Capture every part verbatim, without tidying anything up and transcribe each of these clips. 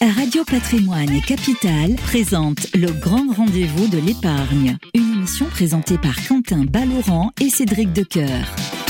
Radio Patrimoine et Capital présente le grand rendez-vous de l'épargne. Une émission présentée par Quentin Ballaurent et Cédric Decoeur.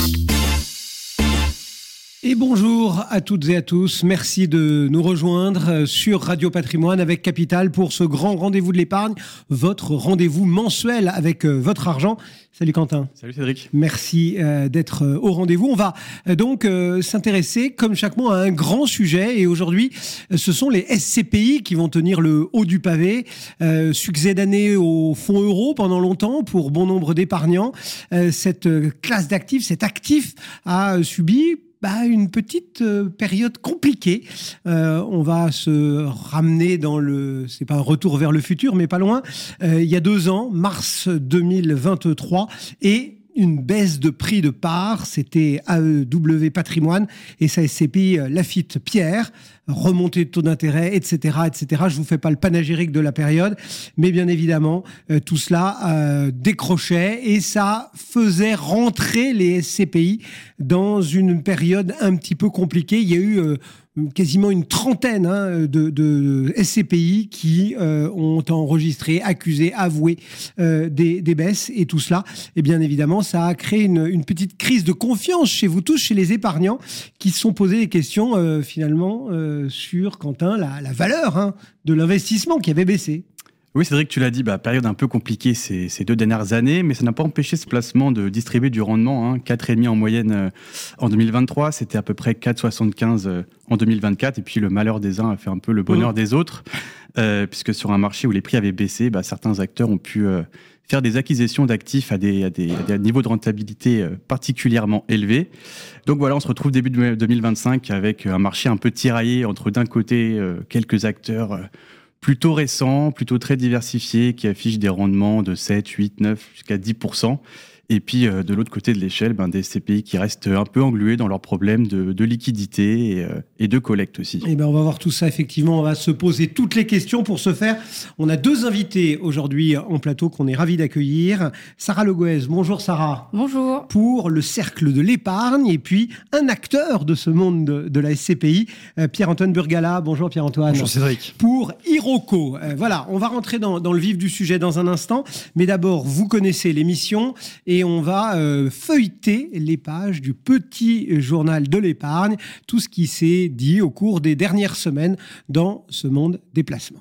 Et bonjour à toutes et à tous. Merci de nous rejoindre sur Radio Patrimoine avec Capital pour ce grand rendez-vous de l'épargne, votre rendez-vous mensuel avec votre argent. Salut Quentin. Salut Cédric. Merci euh, d'être euh, au rendez-vous. On va euh, donc euh, s'intéresser, comme chaque mois, à un grand sujet. Et aujourd'hui, euh, ce sont les S C P I qui vont tenir le haut du pavé. Euh, succès d'année au fonds euro pendant longtemps pour bon nombre d'épargnants. Euh, cette euh, classe d'actifs, cet actif a subi Bah, une petite euh, période compliquée. Euh, on va se ramener dans le... C'est pas un retour vers le futur, mais pas loin. Euh, il y a deux ans, mars deux mille vingt-trois, et une baisse de prix de part. C'était A E W Patrimoine et sa S C P I Laffitte Pierre. Remontée de taux d'intérêt, et cetera, et cetera. Je vous fais pas le panégyrique de la période, mais bien évidemment, euh, tout cela euh, décrochait et ça faisait rentrer les S C P I dans une période un petit peu compliquée. Il y a eu euh, quasiment une trentaine hein, de, de S C P I qui euh, ont enregistré, accusé, avoué euh, des, des baisses et tout cela. Et bien évidemment, ça a créé une, une petite crise de confiance chez vous tous, chez les épargnants, qui se sont posés des questions euh, finalement euh, sur, Quentin, la, la valeur hein, de l'investissement qui avait baissé. Oui, Cédric, tu l'as dit, bah, période un peu compliquée ces, ces deux dernières années, mais ça n'a pas empêché ce placement de distribuer du rendement, hein, quatre virgule cinq en moyenne euh, en deux mille vingt-trois, c'était à peu près quatre virgule soixante-quinze euh, en deux mille vingt-quatre, et puis le malheur des uns a fait un peu le bonheur mmh. des autres, euh, puisque sur un marché où les prix avaient baissé, bah, certains acteurs ont pu euh, faire des acquisitions d'actifs à des, à, des, à des niveaux de rentabilité euh, particulièrement élevés. Donc voilà, on se retrouve début deux mille vingt-cinq avec un marché un peu tiraillé entre d'un côté euh, quelques acteurs euh, plutôt récents, plutôt très diversifiés, qui affichent des rendements de sept, huit, neuf, jusqu'à dix pour cent. Et puis, euh, de l'autre côté de l'échelle, ben, des S C P I qui restent un peu englués dans leurs problèmes de, de liquidité et, euh, et de collecte aussi. Et ben, on va voir tout ça, effectivement. On va se poser toutes les questions. Pour ce faire, on a deux invités aujourd'hui en plateau qu'on est ravis d'accueillir. Sarah Le Goez. Bonjour Sarah. Bonjour. Pour le Cercle de l'épargne. Et puis, un acteur de ce monde de, de la S C P I, euh, Pierre-Antoine Burgala. Bonjour Pierre-Antoine. Bonjour Cédric. Pour Iroko. Euh, voilà, on va rentrer dans, dans le vif du sujet dans un instant. Mais d'abord, vous connaissez l'émission et on va euh, feuilleter les pages du petit journal de l'épargne, tout ce qui s'est dit au cours des dernières semaines dans ce monde des placements.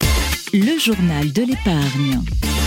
Le journal de l'épargne.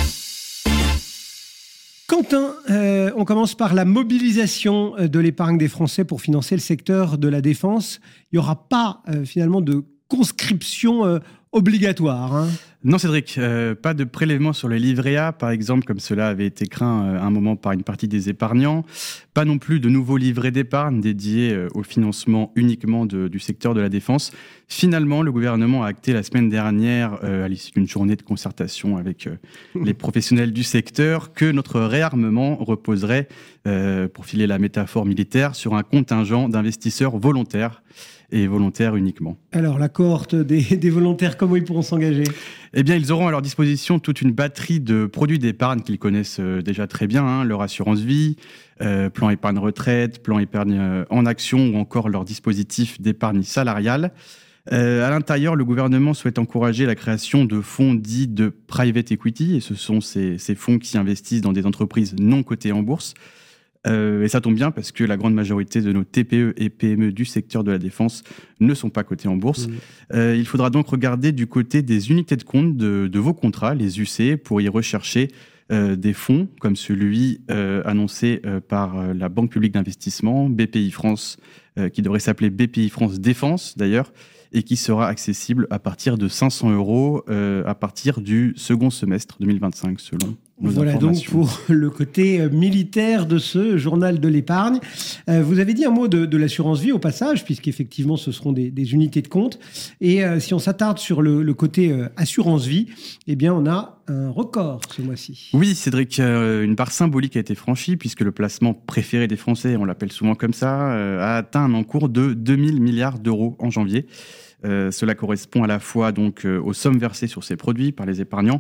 Quentin, euh, on commence par la mobilisation de l'épargne des Français pour financer le secteur de la défense. Il n'y aura pas euh, finalement de conscription euh, obligatoire. Hein. Non Cédric, euh, pas de prélèvement sur le livret A, par exemple, comme cela avait été craint euh, à un moment par une partie des épargnants. Pas non plus de nouveaux livrets d'épargne dédiés euh, au financement uniquement de, du secteur de la défense. Finalement, le gouvernement a acté la semaine dernière, euh, à l'issue d'une journée de concertation avec euh, les professionnels du secteur, que notre réarmement reposerait, euh, pour filer la métaphore militaire, sur un contingent d'investisseurs volontaires et volontaires uniquement. Alors, la cohorte des, des volontaires, comment ils pourront s'engager ? Eh bien, ils auront à leur disposition toute une batterie de produits d'épargne qu'ils connaissent déjà très bien, hein, leur assurance vie, euh, plan épargne retraite, plan épargne en action ou encore leur dispositif d'épargne salariale. Euh, à l'intérieur, le gouvernement souhaite encourager la création de fonds dits de private equity, et ce sont ces, ces fonds qui investissent dans des entreprises non cotées en bourse. Euh, et ça tombe bien parce que la grande majorité de nos T P E et P M E du secteur de la défense ne sont pas cotés en bourse. Mmh. Euh, il faudra donc regarder du côté des unités de compte de, de vos contrats, les U C, pour y rechercher euh, des fonds comme celui euh, annoncé euh, par euh, la Banque publique d'investissement, B P I France, euh, qui devrait s'appeler B P I France Défense d'ailleurs, et qui sera accessible à partir de cinq cents euros euh, à partir du second semestre deux mille vingt-cinq, selon nos Voilà donc pour le côté militaire de ce journal de l'épargne. Euh, vous avez dit un mot de, de l'assurance vie au passage, puisqu'effectivement ce seront des, des unités de compte. Et euh, si on s'attarde sur le, le côté euh, assurance vie, eh bien on a un record ce mois-ci. Oui, Cédric, euh, une part symbolique a été franchie, puisque le placement préféré des Français, on l'appelle souvent comme ça, euh, a atteint un encours de deux mille milliards d'euros en janvier. Euh, cela correspond à la fois donc, euh, aux sommes versées sur ces produits par les épargnants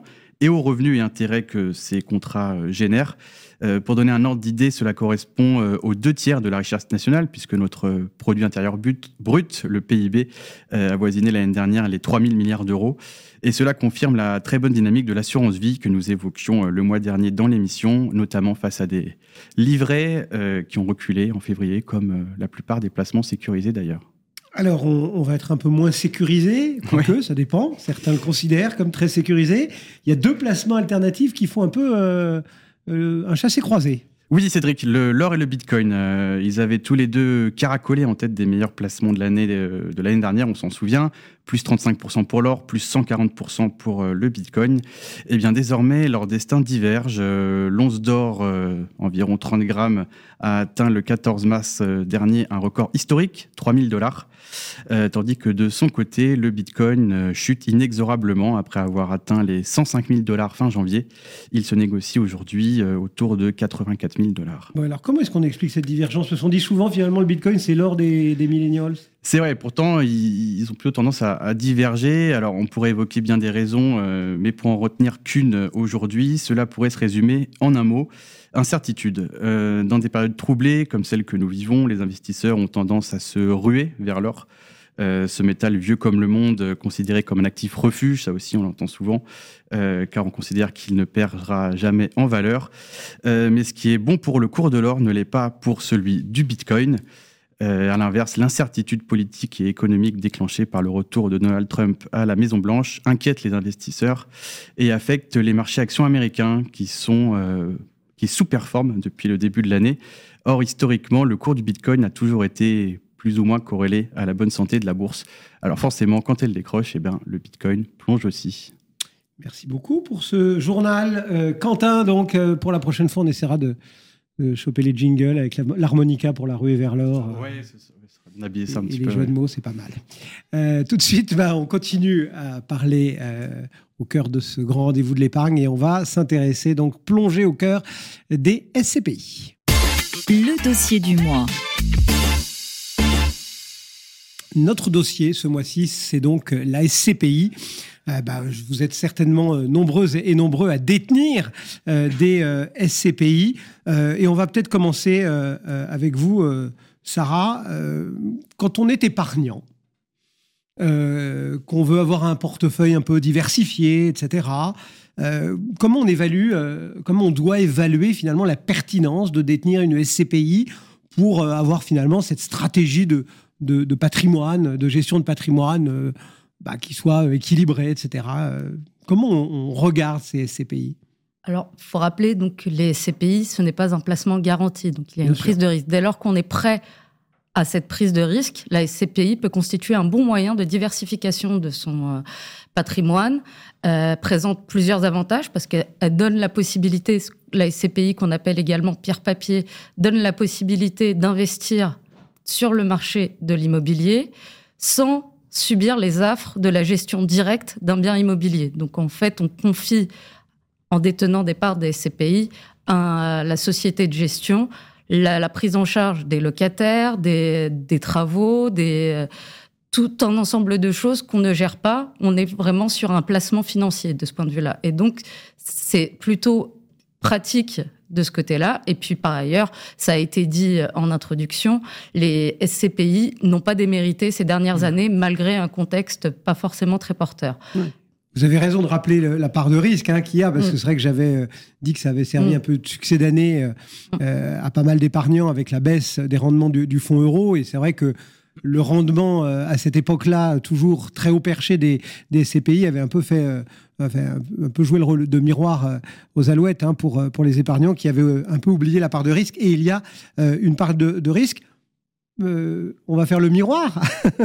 et aux revenus et intérêts que ces contrats génèrent. Euh, pour donner un ordre d'idée, cela correspond euh, aux deux tiers de la richesse nationale, puisque notre euh, produit intérieur brut, brut, le P I B, euh, avoisinait l'année dernière les trois mille milliards d'euros. Et cela confirme la très bonne dynamique de l'assurance vie que nous évoquions euh, le mois dernier dans l'émission, notamment face à des livrets euh, qui ont reculé en février, comme euh, la plupart des placements sécurisés d'ailleurs. Alors, on, on va être un peu moins sécurisé, quoique, ouais. Ça dépend. Certains le considèrent comme très sécurisé. Il y a deux placements alternatifs qui font un peu euh, euh, un chassé-croisé. Oui, Cédric, le, l'or et le bitcoin, euh, ils avaient tous les deux caracolé en tête des meilleurs placements de l'année, de, de l'année dernière, on s'en souvient. Plus trente-cinq pour cent pour l'or, plus cent quarante pour cent pour euh, le bitcoin. Et bien désormais, leur destin diverge. Euh, l'once d'or, euh, environ trente grammes, a atteint le quatorze mars euh, dernier un record historique, trois mille dollars. Euh, tandis que de son côté, le bitcoin euh, chute inexorablement après avoir atteint les cent cinq mille dollars fin janvier. Il se négocie aujourd'hui euh, autour de quatre-vingt-quatre mille dollars. Bon, alors comment est-ce qu'on explique cette divergence ? Parce qu'on dit souvent finalement le bitcoin c'est l'or des, des millennials. C'est vrai, pourtant ils, ils ont plutôt tendance à, à diverger. Alors on pourrait évoquer bien des raisons, euh, mais pour en retenir qu'une aujourd'hui, cela pourrait se résumer en un mot. Incertitude. Euh, dans des périodes troublées comme celles que nous vivons, les investisseurs ont tendance à se ruer vers l'or. Euh, ce métal vieux comme le monde, considéré comme un actif refuge, ça aussi on l'entend souvent, euh, car on considère qu'il ne perdra jamais en valeur. Euh, mais ce qui est bon pour le cours de l'or ne l'est pas pour celui du bitcoin. Euh, à l'inverse, l'incertitude politique et économique déclenchée par le retour de Donald Trump à la Maison-Blanche inquiète les investisseurs et affecte les marchés actions américains qui sont... Euh, qui sous-performe depuis le début de l'année. Or, historiquement, le cours du Bitcoin a toujours été plus ou moins corrélé à la bonne santé de la bourse. Alors forcément, quand elle décroche, eh bien, le Bitcoin plonge aussi. Merci beaucoup pour ce journal. Euh, Quentin, donc, euh, pour la prochaine fois, on essaiera de, de choper les jingles avec la, l'harmonica pour la ruée vers l'or. Oui, ça sera bien habillé ça un et, petit et peu. les jeux ouais. de mots, c'est pas mal. Euh, tout de suite, bah, on continue à parler... Euh, au cœur de ce grand rendez-vous de l'épargne et on va s'intéresser, donc plonger au cœur des S C P I. Le dossier du mois. Notre dossier ce mois-ci, c'est donc la S C P I. Euh, bah, vous êtes certainement nombreuses et nombreux à détenir euh, des euh, S C P I euh, et on va peut-être commencer euh, euh, avec vous, euh, Sarah. Euh, quand on est épargnant, Euh, qu'on veut avoir un portefeuille un peu diversifié, et cetera. Euh, comment on évalue, euh, comment on doit évaluer finalement la pertinence de détenir une S C P I pour euh, avoir finalement cette stratégie de, de, de patrimoine, de gestion de patrimoine euh, bah, qui soit équilibrée, et cetera. Euh, comment on, on regarde ces S C P I ? Alors, il faut rappeler donc, que les S C P I, ce n'est pas un placement garanti. Donc, il y a Bien une sûr. prise de risque. Dès lors qu'on est prêt à cette prise de risque, la S C P I peut constituer un bon moyen de diversification de son euh, patrimoine, euh, présente plusieurs avantages parce qu'elle donne la possibilité, la S C P I qu'on appelle également pierre-papier, donne la possibilité d'investir sur le marché de l'immobilier sans subir les affres de la gestion directe d'un bien immobilier. Donc en fait, on confie, en détenant des parts des S C P I, à la société de gestion La, la prise en charge des locataires, des, des travaux, des, tout un ensemble de choses qu'on ne gère pas. On est vraiment sur un placement financier de ce point de vue-là. Et donc, c'est plutôt pratique de ce côté-là. Et puis, par ailleurs, ça a été dit en introduction, les S C P I n'ont pas démérité ces dernières mmh. années, malgré un contexte pas forcément très porteur. Mmh. Vous avez raison de rappeler le, la part de risque hein, qu'il y a, parce mmh. que c'est vrai que j'avais euh, dit que ça avait servi mmh. un peu de succès d'année euh, euh, à pas mal d'épargnants avec la baisse des rendements du, du fonds euro. Et c'est vrai que le rendement, euh, à cette époque-là, toujours très haut perché des, des S C P I, avait un peu fait, euh, fait un, un peu joué le rôle de miroir euh, aux alouettes hein, pour, pour les épargnants qui avaient euh, un peu oublié la part de risque. Et il y a euh, une part de, de risque. Euh, on va faire le miroir.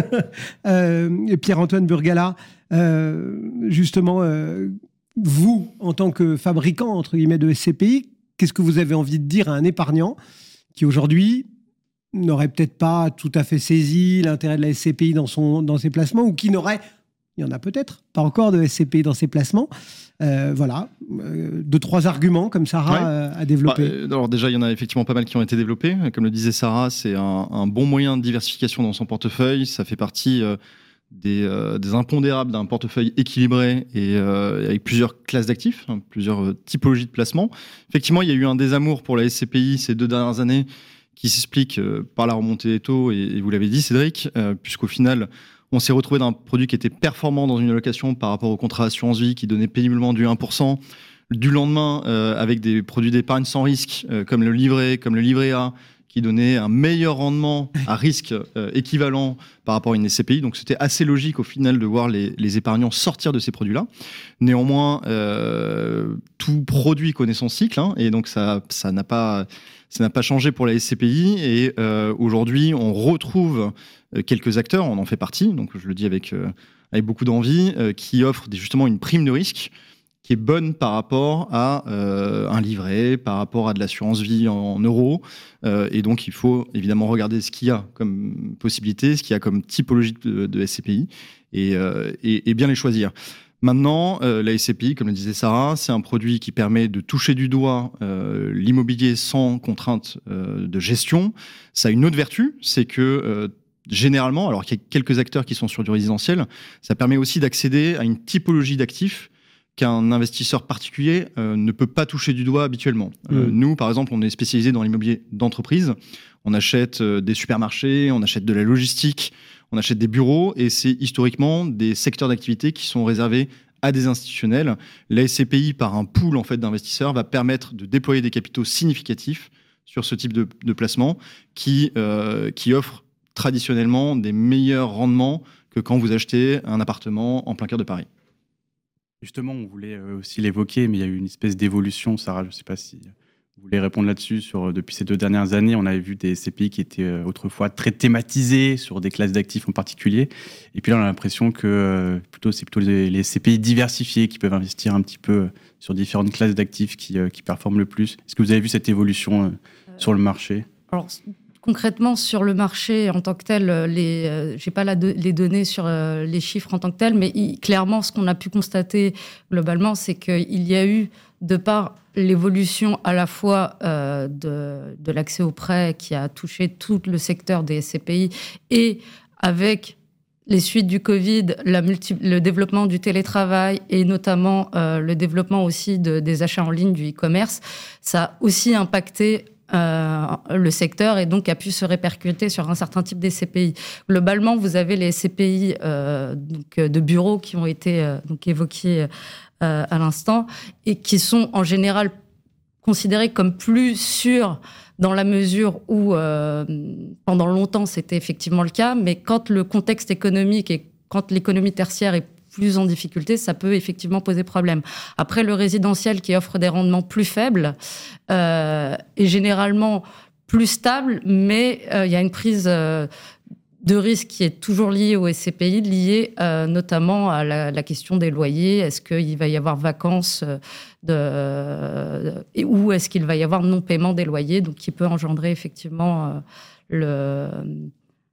euh, Pierre-Antoine Burgala, euh, justement, euh, vous, en tant que fabricant, entre guillemets, de S C P I, qu'est-ce que vous avez envie de dire à un épargnant qui, aujourd'hui, n'aurait peut-être pas tout à fait saisi l'intérêt de la S C P I dans, son, dans ses placements, ou qui n'aurait, il y en a peut-être, pas encore de S C P I dans ses placements. Euh, voilà, euh, deux, trois arguments comme Sarah ouais. euh, a développé. Bah, euh, alors déjà, il y en a effectivement pas mal qui ont été développés. Comme le disait Sarah, c'est un, un bon moyen de diversification dans son portefeuille. Ça fait partie euh, des, euh, des impondérables d'un portefeuille équilibré et euh, avec plusieurs classes d'actifs, hein, plusieurs euh, typologies de placements. Effectivement, il y a eu un désamour pour la S C P I ces deux dernières années qui s'explique euh, par la remontée des taux, et, et vous l'avez dit, Cédric, euh, puisqu'au final, on s'est retrouvé dans un produit qui était performant dans une allocation par rapport au contrat assurance vie qui donnait péniblement du un pour cent. Du lendemain, euh, avec des produits d'épargne sans risque, euh, comme le livret, comme le livret A, qui donnait un meilleur rendement à risque euh, équivalent par rapport à une S C P I. Donc c'était assez logique au final de voir les, les épargnants sortir de ces produits-là. Néanmoins, euh, tout produit connaît son cycle, hein, et donc ça, ça n'a pas, ça n'a pas changé pour la S C P I. Et euh, aujourd'hui, on retrouve quelques acteurs, on en fait partie, donc je le dis avec, euh, avec beaucoup d'envie, euh, qui offrent des, justement une prime de risque qui est bonne par rapport à euh, un livret, par rapport à de l'assurance vie en, en euros. Euh, et donc, il faut évidemment regarder ce qu'il y a comme possibilité, ce qu'il y a comme typologie de, de S C P I, et, euh, et, et bien les choisir. Maintenant, euh, la S C P I, comme le disait Sarah, c'est un produit qui permet de toucher du doigt euh, l'immobilier sans contrainte euh, de gestion. Ça a une autre vertu, c'est que euh, généralement, alors qu'il y a quelques acteurs qui sont sur du résidentiel, ça permet aussi d'accéder à une typologie d'actifs qu'un investisseur particulier euh, ne peut pas toucher du doigt habituellement. Mmh. Euh, nous, par exemple, on est spécialisé dans l'immobilier d'entreprise. On achète euh, des supermarchés, on achète de la logistique, on achète des bureaux, et c'est historiquement des secteurs d'activité qui sont réservés à des institutionnels. La S C P I, par un pool en fait, d'investisseurs, va permettre de déployer des capitaux significatifs sur ce type de, de placement qui, euh, qui offre traditionnellement des meilleurs rendements que quand vous achetez un appartement en plein cœur de Paris. Justement, on voulait aussi l'évoquer, mais il y a eu une espèce d'évolution. Sarah, je ne sais pas si vous voulez répondre là-dessus. Sur, depuis ces deux dernières années, on avait vu des S C P I qui étaient autrefois très thématisés sur des classes d'actifs en particulier. Et puis là, on a l'impression que plutôt, c'est plutôt les, les S C P I diversifiés qui peuvent investir un petit peu sur différentes classes d'actifs qui, qui performent le plus. Est-ce que vous avez vu cette évolution euh, sur le marché ? Alors, concrètement, sur le marché en tant que tel, les, euh, j'ai pas la do- les données sur euh, les chiffres en tant que tel, mais il, clairement, ce qu'on a pu constater globalement, c'est qu'il y a eu, de par l'évolution à la fois euh, de, de l'accès aux prêts qui a touché tout le secteur des S C P I, et avec les suites du Covid, la multi- le développement du télétravail et notamment euh, le développement aussi de, des achats en ligne, du e-commerce, ça a aussi impacté Euh, le secteur, et donc a pu se répercuter sur un certain type des S C P I. Globalement, vous avez les S C P I euh, donc, de bureaux qui ont été euh, donc évoqués euh, à l'instant et qui sont en général considérés comme plus sûrs dans la mesure où euh, pendant longtemps c'était effectivement le cas, mais quand le contexte économique et quand l'économie tertiaire est plus en difficulté, ça peut effectivement poser problème. Après, le résidentiel qui offre des rendements plus faibles euh, est généralement plus stable, mais il euh, y a une prise euh, de risque qui est toujours liée au S C P I, liée euh, notamment à la, la question des loyers. Est-ce qu'il va y avoir vacances de, euh, et, ou est-ce qu'il va y avoir non-paiement des loyers, donc qui peut engendrer effectivement euh, le...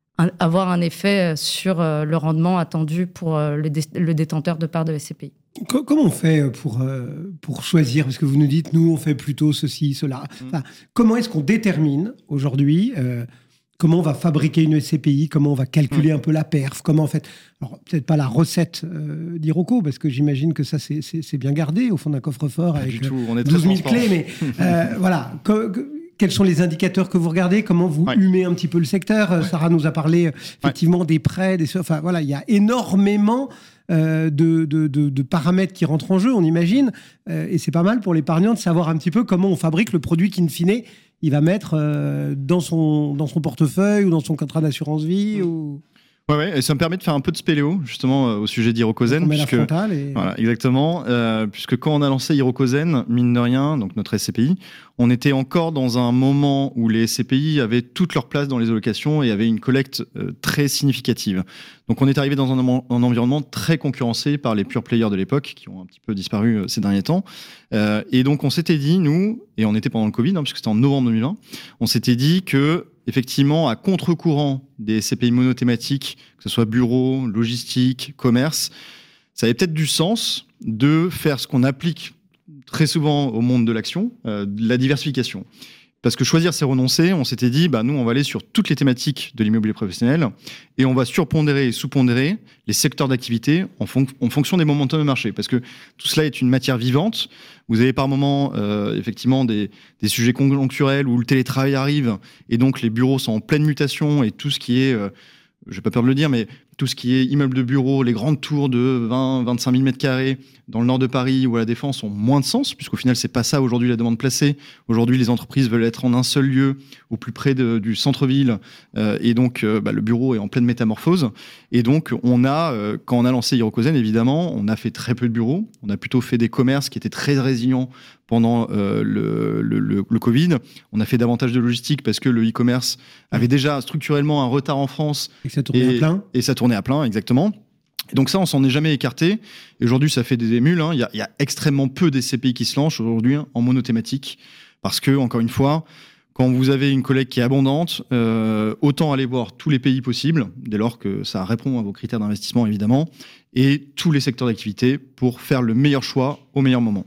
avoir un effet sur le rendement attendu pour le, dé- le détenteur de parts de S C P I. Comment on fait pour, pour choisir ? Parce que vous nous dites, nous, on fait plutôt ceci, cela. Enfin, comment est-ce qu'on détermine aujourd'hui euh, comment on va fabriquer une S C P I ? Comment on va calculer un peu la perf ? Comment en fait... Alors, peut-être pas la recette euh, d'Iroko, parce que j'imagine que ça, c'est, c'est, c'est bien gardé au fond d'un coffre-fort pas avec du tout. On est très douze mille transparent. clés. Mais euh, voilà... Que, que, quels sont les indicateurs que vous regardez ? Comment vous ouais. humez un petit peu le secteur ? ouais. Sarah nous a parlé effectivement ouais. des prêts, des... Enfin, voilà, il y a énormément euh, de, de, de, de paramètres qui rentrent en jeu, on imagine. Euh, et c'est pas mal pour l'épargnant de savoir un petit peu comment on fabrique le produit qu'in fine, il va mettre euh, dans, son, dans son portefeuille ou dans son contrat d'assurance vie. Ou... Ouais, ouais, et ça me permet de faire un peu de spéléo, justement, euh, au sujet d'Hirokozen. On met puisque, la frontale et... Voilà, exactement. Euh, puisque quand on a lancé Hirokozen, mine de rien, donc notre S C P I, on était encore dans un moment où les S C P I avaient toute leur place dans les allocations et avaient une collecte euh, très significative. Donc on est arrivé dans un, un environnement très concurrencé par les pure players de l'époque, qui ont un petit peu disparu euh, ces derniers temps. Euh, et donc on s'était dit, nous, et on était pendant le Covid, hein, puisque c'était en novembre deux mille vingt, on s'était dit que effectivement, à contre-courant des S C P I monothématiques, que ce soit bureau, logistique, commerce, ça avait peut-être du sens de faire ce qu'on applique très souvent au monde de l'action, euh, de la diversification. Parce que choisir, c'est renoncer. On s'était dit, bah, nous, on va aller sur toutes les thématiques de l'immobilier professionnel et on va surpondérer et sous-pondérer les secteurs d'activité en, fon- en fonction des momentum de marché. Parce que tout cela est une matière vivante. Vous avez par moments, euh, effectivement, des, des sujets conjoncturels où le télétravail arrive et donc les bureaux sont en pleine mutation et tout ce qui est, euh, j'ai pas peur de le dire, mais tout ce qui est immeuble de bureau, les grandes tours de vingt à vingt-cinq mille mètres carrés dans le nord de Paris ou à la Défense ont moins de sens, puisqu'au final, c'est pas ça aujourd'hui la demande placée. Aujourd'hui, les entreprises veulent être en un seul lieu, au plus près de, du centre-ville, euh, et donc euh, bah, le bureau est en pleine métamorphose. Et donc, on a, euh, quand on a lancé Hirokozen, évidemment, on a fait très peu de bureaux. On a plutôt fait des commerces qui étaient très résilients pendant euh, le, le, le, le Covid. On a fait davantage de logistique parce que le e-commerce avait déjà structurellement un retard en France. Et que ça tournait et, à plein. Et ça tournait à plein, exactement. Et donc ça, on s'en est jamais écarté. Et aujourd'hui, ça fait des émules. Hein. Il y a, il y a extrêmement peu des C P I qui se lancent aujourd'hui hein, en monothématique. Parce que, encore une fois, quand vous avez une collecte qui est abondante, euh, autant aller voir tous les pays possibles, dès lors que ça répond à vos critères d'investissement, évidemment, et tous les secteurs d'activité pour faire le meilleur choix au meilleur moment.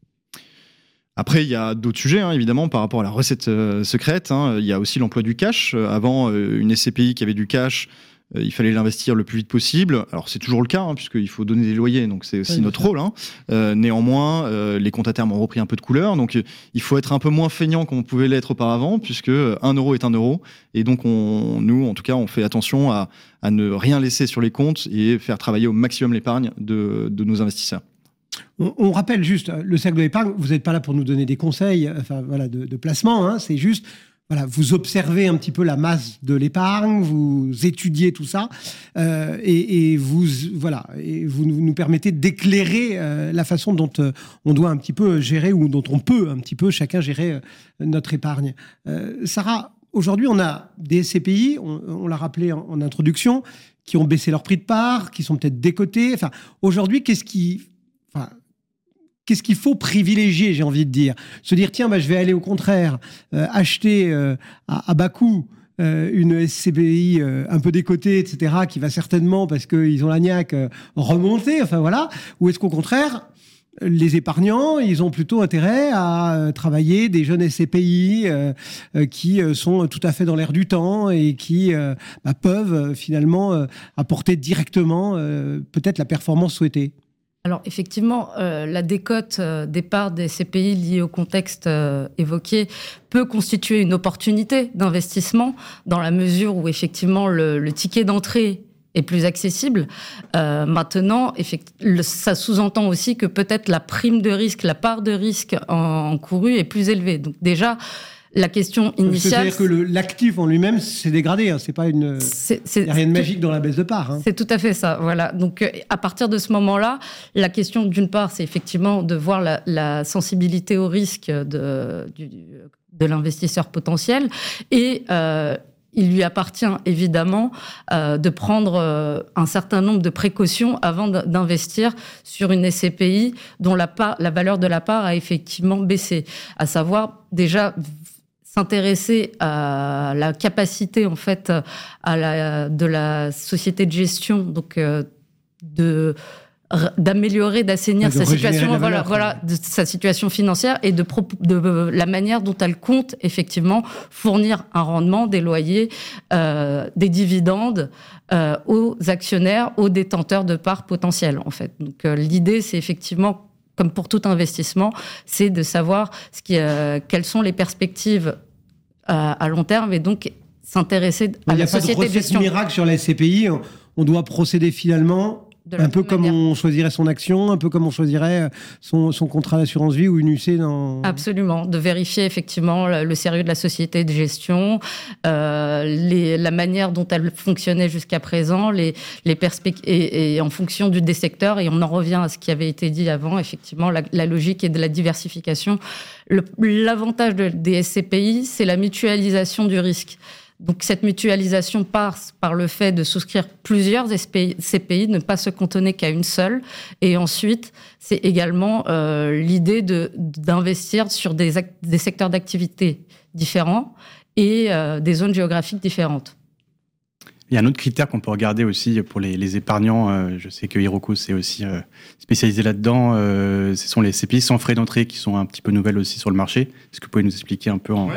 Après, il y a d'autres sujets, hein, évidemment, par rapport à la recette euh, secrète. Hein. Il y a aussi l'emploi du cash. Euh, avant, euh, une S C P I qui avait du cash, euh, il fallait l'investir le plus vite possible. Alors, c'est toujours le cas, hein, puisqu'il faut donner des loyers, donc c'est aussi oui, notre rôle. Hein. Euh, néanmoins, euh, les comptes à terme ont repris un peu de couleur, donc euh, il faut être un peu moins feignant qu'on pouvait l'être auparavant, puisque un euro est un euro. Et donc, on, nous, en tout cas, on fait attention à, à ne rien laisser sur les comptes et faire travailler au maximum l'épargne de, de nos investisseurs. On, on rappelle juste, le cercle de l'épargne, vous n'êtes pas là pour nous donner des conseils enfin, voilà, de, de placement, hein, c'est juste, voilà, vous observez un petit peu la masse de l'épargne, vous étudiez tout ça, euh, et, et, vous, voilà, et vous nous permettez d'éclairer euh, la façon dont euh, on doit un petit peu gérer, ou dont on peut un petit peu chacun gérer euh, notre épargne. Euh, Sarah, aujourd'hui, on a des S C P I, on, on l'a rappelé en, en introduction, qui ont baissé leur prix de part, qui sont peut-être décotés. Enfin, aujourd'hui, qu'est-ce qui... Enfin, qu'est-ce qu'il faut privilégier, j'ai envie de dire ? Se dire, tiens, bah, je vais aller au contraire euh, acheter euh, à, à bas coût euh, une S C P I euh, un peu décotée, et cetera, qui va certainement, parce qu'ils ont la niaque, euh, remonter, enfin voilà. Ou est-ce qu'au contraire, les épargnants, ils ont plutôt intérêt à euh, travailler des jeunes S C P I euh, euh, qui euh, sont tout à fait dans l'air du temps et qui euh, bah, peuvent euh, finalement euh, apporter directement euh, peut-être la performance souhaitée ? Alors effectivement, euh, la décote euh, des parts des C P I liée au contexte euh, évoqué peut constituer une opportunité d'investissement dans la mesure où effectivement le, le ticket d'entrée est plus accessible. Euh, maintenant, effect- le, ça sous-entend aussi que peut-être la prime de risque, la part de risque encourue est plus élevée. Donc déjà, la question initiale... C'est-à-dire que le, l'actif en lui-même s'est dégradé. Hein. C'est pas une... Il n'y a rien de magique dans la baisse de part. Hein. C'est tout à fait ça. Voilà. Donc, euh, à partir de ce moment-là, la question, d'une part, c'est effectivement de voir la, la sensibilité au risque de, du, de l'investisseur potentiel. Et euh, il lui appartient, évidemment, euh, de prendre euh, un certain nombre de précautions avant d'investir sur une S C P I dont la, part, la valeur de la part a effectivement baissé. À savoir, déjà... s'intéresser à la capacité en fait à la, de la société de gestion, donc euh, de d'améliorer, d'assainir de sa situation, valeur, voilà, voilà, de sa situation financière et de, pro, de la manière dont elle compte effectivement fournir un rendement, des loyers, euh, des dividendes euh, aux actionnaires, aux détenteurs de parts potentielles en fait. Donc euh, l'idée c'est effectivement, comme pour tout investissement, c'est de savoir ce qui, euh, quelles sont les perspectives euh, à long terme et donc s'intéresser à la société de gestion. Il n'y a pas de recette miracle sur la S C P I. On, on doit procéder finalement un peu comme manière. On choisirait son action, un peu comme on choisirait son, son contrat d'assurance vie ou une U C dans... Absolument, de vérifier effectivement le, le sérieux de la société de gestion, euh, les, la manière dont elle fonctionnait jusqu'à présent, les, les perspectives, et, et en fonction du, des secteurs, et on en revient à ce qui avait été dit avant, effectivement, la, la logique est de la diversification. Le, l'avantage de, des S C P I, c'est la mutualisation du risque. Donc cette mutualisation passe par le fait de souscrire plusieurs C P I, ne pas se cantonner qu'à une seule. Et ensuite, c'est également euh, l'idée de, d'investir sur des, act- des secteurs d'activité différents et euh, des zones géographiques différentes. Il y a un autre critère qu'on peut regarder aussi pour les, les épargnants. Euh, je sais que Hiroko s'est aussi euh, spécialisé là-dedans. Euh, ce sont les C P I sans frais d'entrée qui sont un petit peu nouvelles aussi sur le marché. Est-ce que vous pouvez nous expliquer un peu en... Ouais.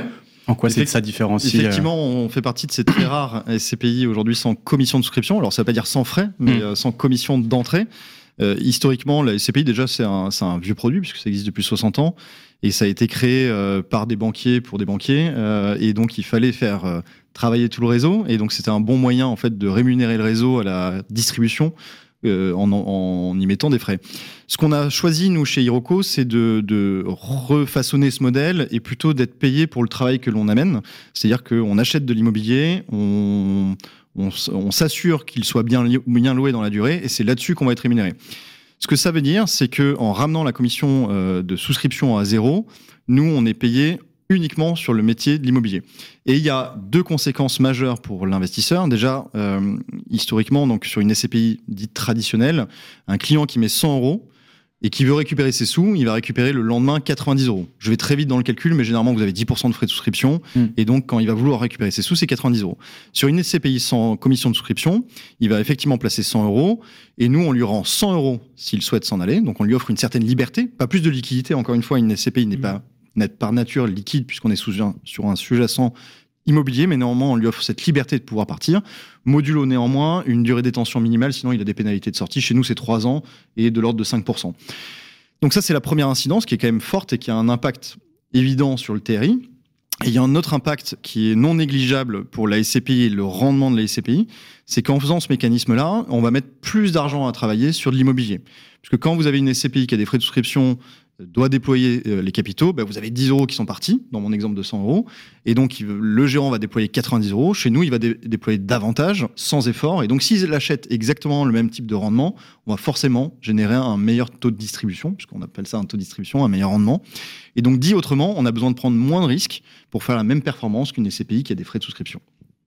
En quoi c'est ça différencie Effectivement, euh... on fait partie de ces très rares S C P I aujourd'hui sans commission de souscription. Alors, ça ne veut pas dire sans frais, mais mmh. euh, sans commission d'entrée. Euh, historiquement, la S C P I, déjà, c'est un, c'est un vieux produit, puisque ça existe depuis soixante ans. Et ça a été créé euh, par des banquiers pour des banquiers. Euh, et donc, il fallait faire euh, travailler tout le réseau. Et donc, c'était un bon moyen, en fait, de rémunérer le réseau à la distribution euh, en, en, en y mettant des frais. Ce qu'on a choisi, nous, chez Iroko, c'est de, de refaçonner ce modèle et plutôt d'être payé pour le travail que l'on amène. C'est-à-dire qu'on achète de l'immobilier, on, on, on s'assure qu'il soit bien, bien loué dans la durée, et c'est là-dessus qu'on va être rémunéré. Ce que ça veut dire, c'est qu'en ramenant la commission euh, de souscription à zéro, nous, on est payé uniquement sur le métier de l'immobilier. Et il y a deux conséquences majeures pour l'investisseur. Déjà, euh, historiquement, donc sur une S C P I dite traditionnelle, un client qui met cent euros et qui veut récupérer ses sous, il va récupérer le lendemain quatre-vingt-dix euros. Je vais très vite dans le calcul, mais généralement, vous avez dix pour cent de frais de souscription. Mmh. Et donc, quand il va vouloir récupérer ses sous, c'est quatre-vingt-dix euros. Sur une S C P I sans commission de souscription, il va effectivement placer cent euros. Et nous, on lui rend cent euros s'il souhaite s'en aller. Donc, on lui offre une certaine liberté, pas plus de liquidité. Encore une fois, une S C P I n'est mmh. pas par nature liquide, puisqu'on est sous un, sur un sous-jacent immobilier, mais néanmoins, on lui offre cette liberté de pouvoir partir. Modulo néanmoins une durée de détention minimale, sinon il a des pénalités de sortie. Chez nous, c'est trois ans et de l'ordre de cinq pour cent. Donc ça, c'est la première incidence qui est quand même forte et qui a un impact évident sur le T R I. Et il y a un autre impact qui est non négligeable pour la S C P I et le rendement de la S C P I, c'est qu'en faisant ce mécanisme-là, on va mettre plus d'argent à travailler sur de l'immobilier. Parce que quand vous avez une S C P I qui a des frais de souscription, doit déployer euh, les capitaux, bah, vous avez dix euros qui sont partis, dans mon exemple de cent euros, et donc il, le gérant va déployer quatre-vingt-dix euros. Chez nous, il va dé- déployer davantage, sans effort, et donc s'il achète exactement le même type de rendement, on va forcément générer un meilleur taux de distribution, puisqu'on appelle ça un taux de distribution, un meilleur rendement. Et donc, dit autrement, on a besoin de prendre moins de risques pour faire la même performance qu'une S C P I qui a des frais de souscription.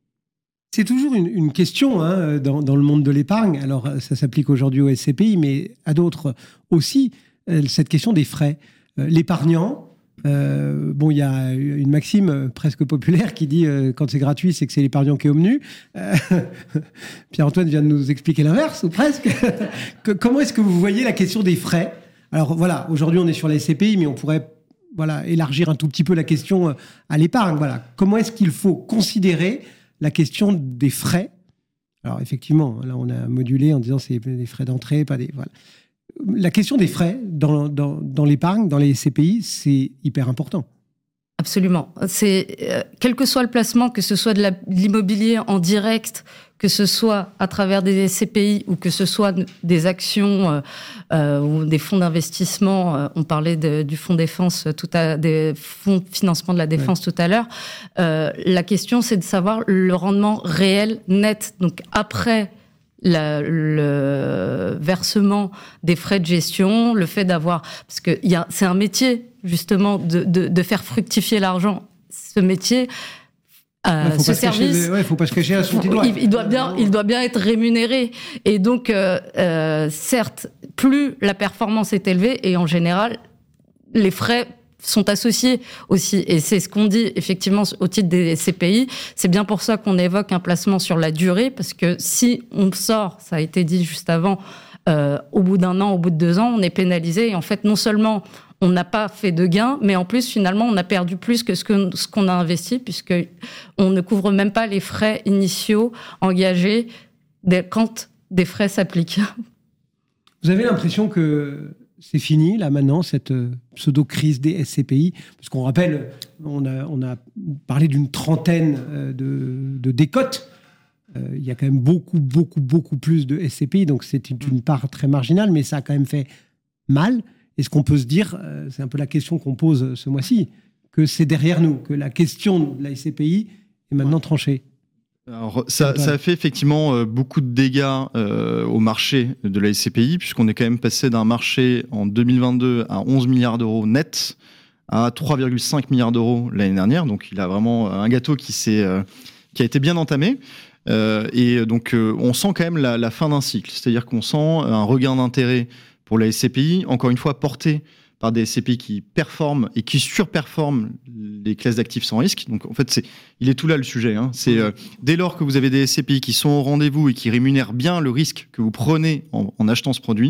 C'est toujours une, une question hein, dans, dans le monde de l'épargne. Alors, ça s'applique aujourd'hui aux S C P I, mais à d'autres aussi. Cette question des frais. Euh, l'épargnant, euh, bon, il y a une maxime presque populaire qui dit euh, quand c'est gratuit, c'est que c'est l'épargnant qui est au menu. Euh, Pierre-Antoine vient de nous expliquer l'inverse, ou presque. que, comment est-ce que vous voyez la question des frais ? Alors voilà, aujourd'hui on est sur la S C P I, mais on pourrait voilà, élargir un tout petit peu la question à l'épargne. Voilà. Comment est-ce qu'il faut considérer la question des frais ? Alors effectivement, là on a modulé en disant c'est des frais d'entrée, pas des... Voilà. La question des frais dans, dans, dans l'épargne, dans les S C P I, c'est hyper important. Absolument. C'est, euh, quel que soit le placement, que ce soit de, la, de l'immobilier en direct, que ce soit à travers des S C P I ou que ce soit des actions euh, euh, ou des fonds d'investissement, euh, on parlait de, du fonds défense, tout à, des fonds de financement de la défense ouais. tout à l'heure, euh, la question c'est de savoir le rendement réel, net. Donc après... La, le versement des frais de gestion, le fait d'avoir... Parce que y a, c'est un métier, justement, de, de, de faire fructifier l'argent. Ce métier, euh, ouais, ce service... Il ouais, ne faut pas se cacher à son petit doigt. Il, il, doit bien, il doit bien être rémunéré. Et donc, euh, euh, certes, plus la performance est élevée, et en général, les frais... sont associés aussi. Et c'est ce qu'on dit, effectivement, au titre des C P I. C'est bien pour ça qu'on évoque un placement sur la durée, parce que si on sort, ça a été dit juste avant, euh, au bout d'un an, au bout de deux ans, on est pénalisé. Et en fait, non seulement on n'a pas fait de gains, mais en plus, finalement, on a perdu plus que ce, que, ce qu'on a investi, puisqu'on ne couvre même pas les frais initiaux engagés des, quand des frais s'appliquent. Vous avez l'impression que... c'est fini, là, maintenant, cette pseudo-crise des S C P I. Parce qu'on rappelle, on a, on a parlé d'une trentaine de, de décotes. Euh, il y a quand même beaucoup, beaucoup, beaucoup plus de S C P I. Donc, c'est une, une part très marginale, mais ça a quand même fait mal. Est-ce qu'on peut se dire, euh, c'est un peu la question qu'on pose ce mois-ci, que c'est derrière nous, que la question de la S C P I est maintenant tranchée ? Alors, ça, ça a fait effectivement euh, beaucoup de dégâts euh, au marché de la S C P I, puisqu'on est quand même passé d'un marché en deux mille vingt-deux à onze milliards d'euros net à trois virgule cinq milliards d'euros l'année dernière. Donc, il a vraiment un gâteau qui, s'est, euh, qui a été bien entamé. Euh, et donc, euh, on sent quand même la, la fin d'un cycle. C'est-à-dire qu'on sent un regain d'intérêt pour la S C P I, encore une fois porté par des S C P I qui performent et qui surperforment les classes d'actifs sans risque. Donc, en fait, c'est, il est tout là le sujet. Hein. C'est euh, dès lors que vous avez des S C P I qui sont au rendez-vous et qui rémunèrent bien le risque que vous prenez en, en achetant ce produit,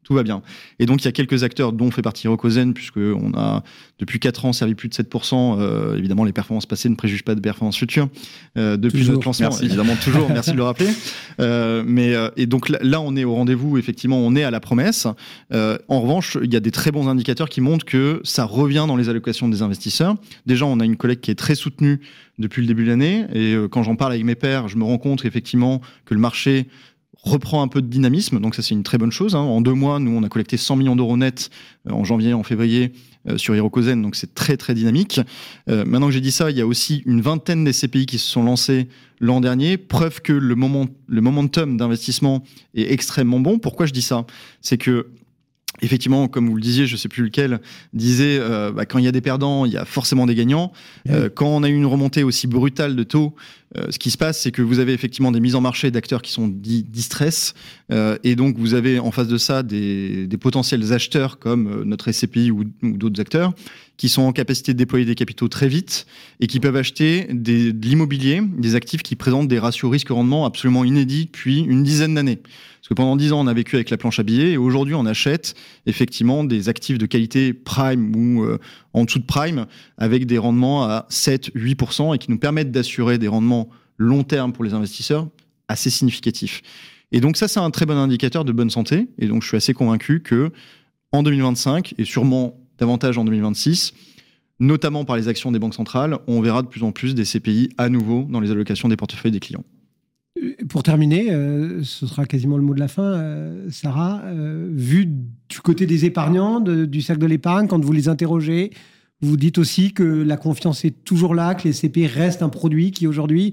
tout va bien. Et donc, il y a quelques acteurs dont fait partie Hirokozen, puisqu'on a, depuis quatre ans, servi plus de sept pour cent. Euh, évidemment, les performances passées ne préjugent pas de performances futures. Euh, depuis toujours. notre lancement, Merci. évidemment, toujours, merci de le rappeler. Euh, mais, euh, et donc là, là, on est au rendez-vous, effectivement, on est à la promesse. Euh, en revanche, il y a des très bons indicateurs qui montrent que ça revient dans les allocations des investisseurs. Déjà, on a une collecte qui est très soutenue depuis le début de l'année. Et euh, quand j'en parle avec mes pairs, je me rends compte effectivement que le marché reprend un peu de dynamisme, donc ça c'est une très bonne chose. Hein. En deux mois, nous on a collecté cent millions d'euros net euh, en janvier, en février euh, sur Hirokozen, donc c'est très très dynamique. Euh, maintenant que j'ai dit ça, il y a aussi une vingtaine des C P I qui se sont lancés l'an dernier, preuve que le, moment, le momentum d'investissement est extrêmement bon. Pourquoi je dis ça ? C'est que effectivement, comme vous le disiez, je ne sais plus lequel, disait euh, bah, quand il y a des perdants, il y a forcément des gagnants. Euh, quand on a eu une remontée aussi brutale de taux, euh, ce qui se passe, c'est que vous avez effectivement des mises en marché d'acteurs qui sont dits distress, euh, et donc vous avez en face de ça des, des potentiels acheteurs comme euh, notre S C P I ou, ou d'autres acteurs qui sont en capacité de déployer des capitaux très vite et qui peuvent acheter des, de l'immobilier, des actifs qui présentent des ratios risque-rendement absolument inédits depuis une dizaine d'années. Parce que pendant dix ans, on a vécu avec la planche à billets et aujourd'hui, on achète effectivement des actifs de qualité prime ou euh, en dessous de prime avec des rendements à sept à huit pour cent et qui nous permettent d'assurer des rendements long terme pour les investisseurs assez significatifs. Et donc ça, c'est un très bon indicateur de bonne santé. Et donc, je suis assez convaincu que en deux mille vingt-cinq et sûrement davantage en deux mille vingt-six, notamment par les actions des banques centrales, on verra de plus en plus des C P I à nouveau dans les allocations des portefeuilles des clients. Pour terminer, euh, ce sera quasiment le mot de la fin, euh, Sarah, euh, vu du côté des épargnants, de, du cercle de l'épargne, quand vous les interrogez, vous dites aussi que la confiance est toujours là, que les C P I restent un produit qui aujourd'hui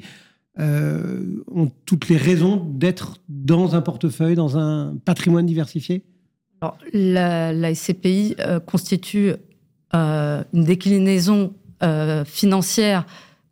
euh, ont toutes les raisons d'être dans un portefeuille, dans un patrimoine diversifié. Alors, la, la S C P I euh, constitue euh, une déclinaison euh, financière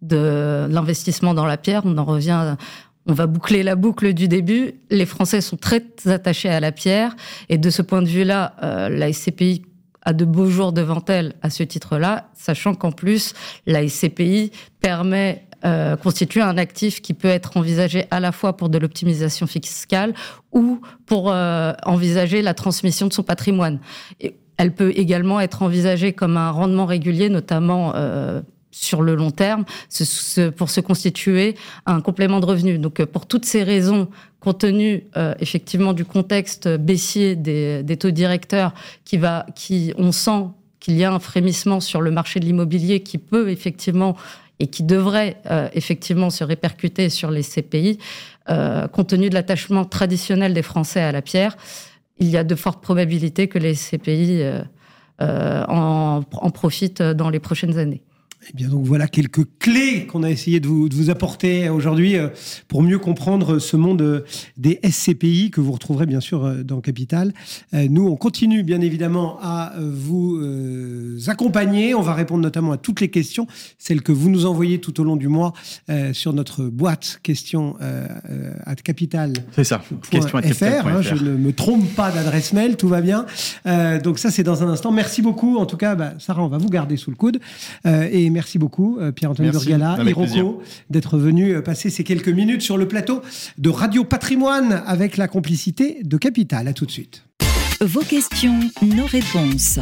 de l'investissement dans la pierre. On en revient... On va boucler la boucle du début. Les Français sont très attachés à la pierre. Et de ce point de vue-là, euh, la S C P I a de beaux jours devant elle à ce titre-là, sachant qu'en plus, la S C P I permet, euh, constitue un actif qui peut être envisagé à la fois pour de l'optimisation fiscale ou pour euh, envisager la transmission de son patrimoine. Et elle peut également être envisagée comme un rendement régulier, notamment... Euh, sur le long terme, ce, ce, pour se constituer un complément de revenu. Donc, pour toutes ces raisons, compte tenu euh, effectivement du contexte baissier des, des taux directeurs, qui va, qui, on sent qu'il y a un frémissement sur le marché de l'immobilier qui peut effectivement et qui devrait euh, effectivement se répercuter sur les C P I, euh, compte tenu de l'attachement traditionnel des Français à la pierre, il y a de fortes probabilités que les C P I euh, euh, en, en profitent dans les prochaines années. Eh bien, donc voilà quelques clés qu'on a essayé de vous, de vous apporter aujourd'hui euh, pour mieux comprendre ce monde euh, des S C P I que vous retrouverez bien sûr euh, dans Capital. Euh, nous, on continue bien évidemment à euh, vous euh, accompagner. On va répondre notamment à toutes les questions, celles que vous nous envoyez tout au long du mois euh, sur notre boîte questions euh, à capital. C'est ça, question à capital point F R. Hein, je ne me trompe pas d'adresse mail, tout va bien. Euh, donc ça, c'est dans un instant. Merci beaucoup. En tout cas, bah, Sarah, on va vous garder sous le coude. Euh, et merci beaucoup, Pierre-Antoine Burgala et Rocco, d'être venu passer ces quelques minutes sur le plateau de Radio Patrimoine avec la complicité de Capital. À tout de suite. Vos questions, nos réponses.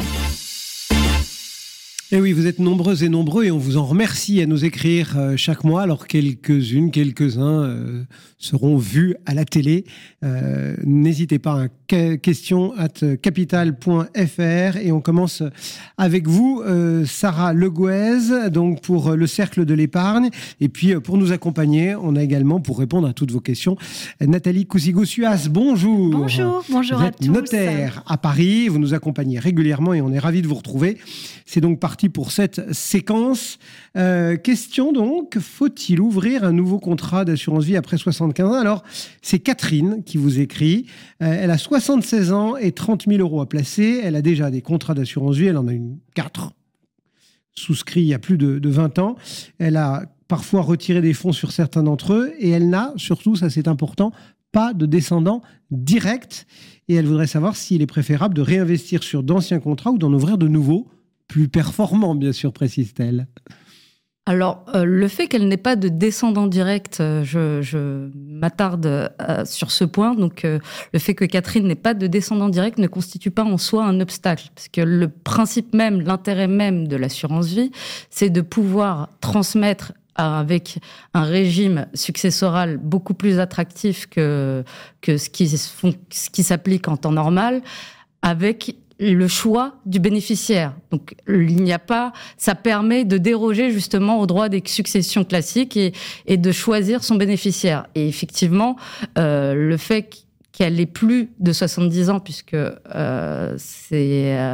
Et oui, vous êtes nombreux et nombreux et on vous en remercie à nous écrire euh, chaque mois. Alors quelques-unes, quelques-uns euh, seront vus à la télé. Euh, n'hésitez pas, hein, question at capital point f r et on commence avec vous, euh, Sarah Legouez, donc pour le Cercle de l'épargne. Et puis pour nous accompagner, on a également, pour répondre à toutes vos questions, Nathalie Cousigo-Suas. Bonjour. Bonjour, bonjour vous à êtes tous. Notaire à Paris, vous nous accompagnez régulièrement et on est ravis de vous retrouver. C'est donc parti pour cette séquence. Euh, question donc, faut-il ouvrir un nouveau contrat d'assurance vie après soixante-quinze ans? Alors, c'est Catherine qui vous écrit. Euh, elle a soixante-seize ans et trente mille euros à placer. Elle a déjà des contrats d'assurance vie. Elle en a une quatre souscrits il y a plus de, de vingt ans. Elle a parfois retiré des fonds sur certains d'entre eux et elle n'a, surtout, ça c'est important, pas de descendants directs. Et elle voudrait savoir s'il est préférable de réinvestir sur d'anciens contrats ou d'en ouvrir de nouveaux, plus performants, bien sûr, précise-t-elle. Alors, euh, le fait qu'elle n'ait pas de descendant direct, euh, je, je m'attarde euh, sur ce point. Donc, euh, le fait que Catherine n'ait pas de descendant direct ne constitue pas en soi un obstacle. Parce que le principe même, l'intérêt même de l'assurance vie, c'est de pouvoir transmettre avec un régime successoral beaucoup plus attractif que, que ce qui, ce qui s'applique en temps normal, avec le choix du bénéficiaire. Donc, il n'y a pas, ça permet de déroger justement au droit des successions classiques et, et de choisir son bénéficiaire. Et effectivement, euh, le fait qu'elle ait plus de soixante-dix ans, puisque euh, c'est, euh,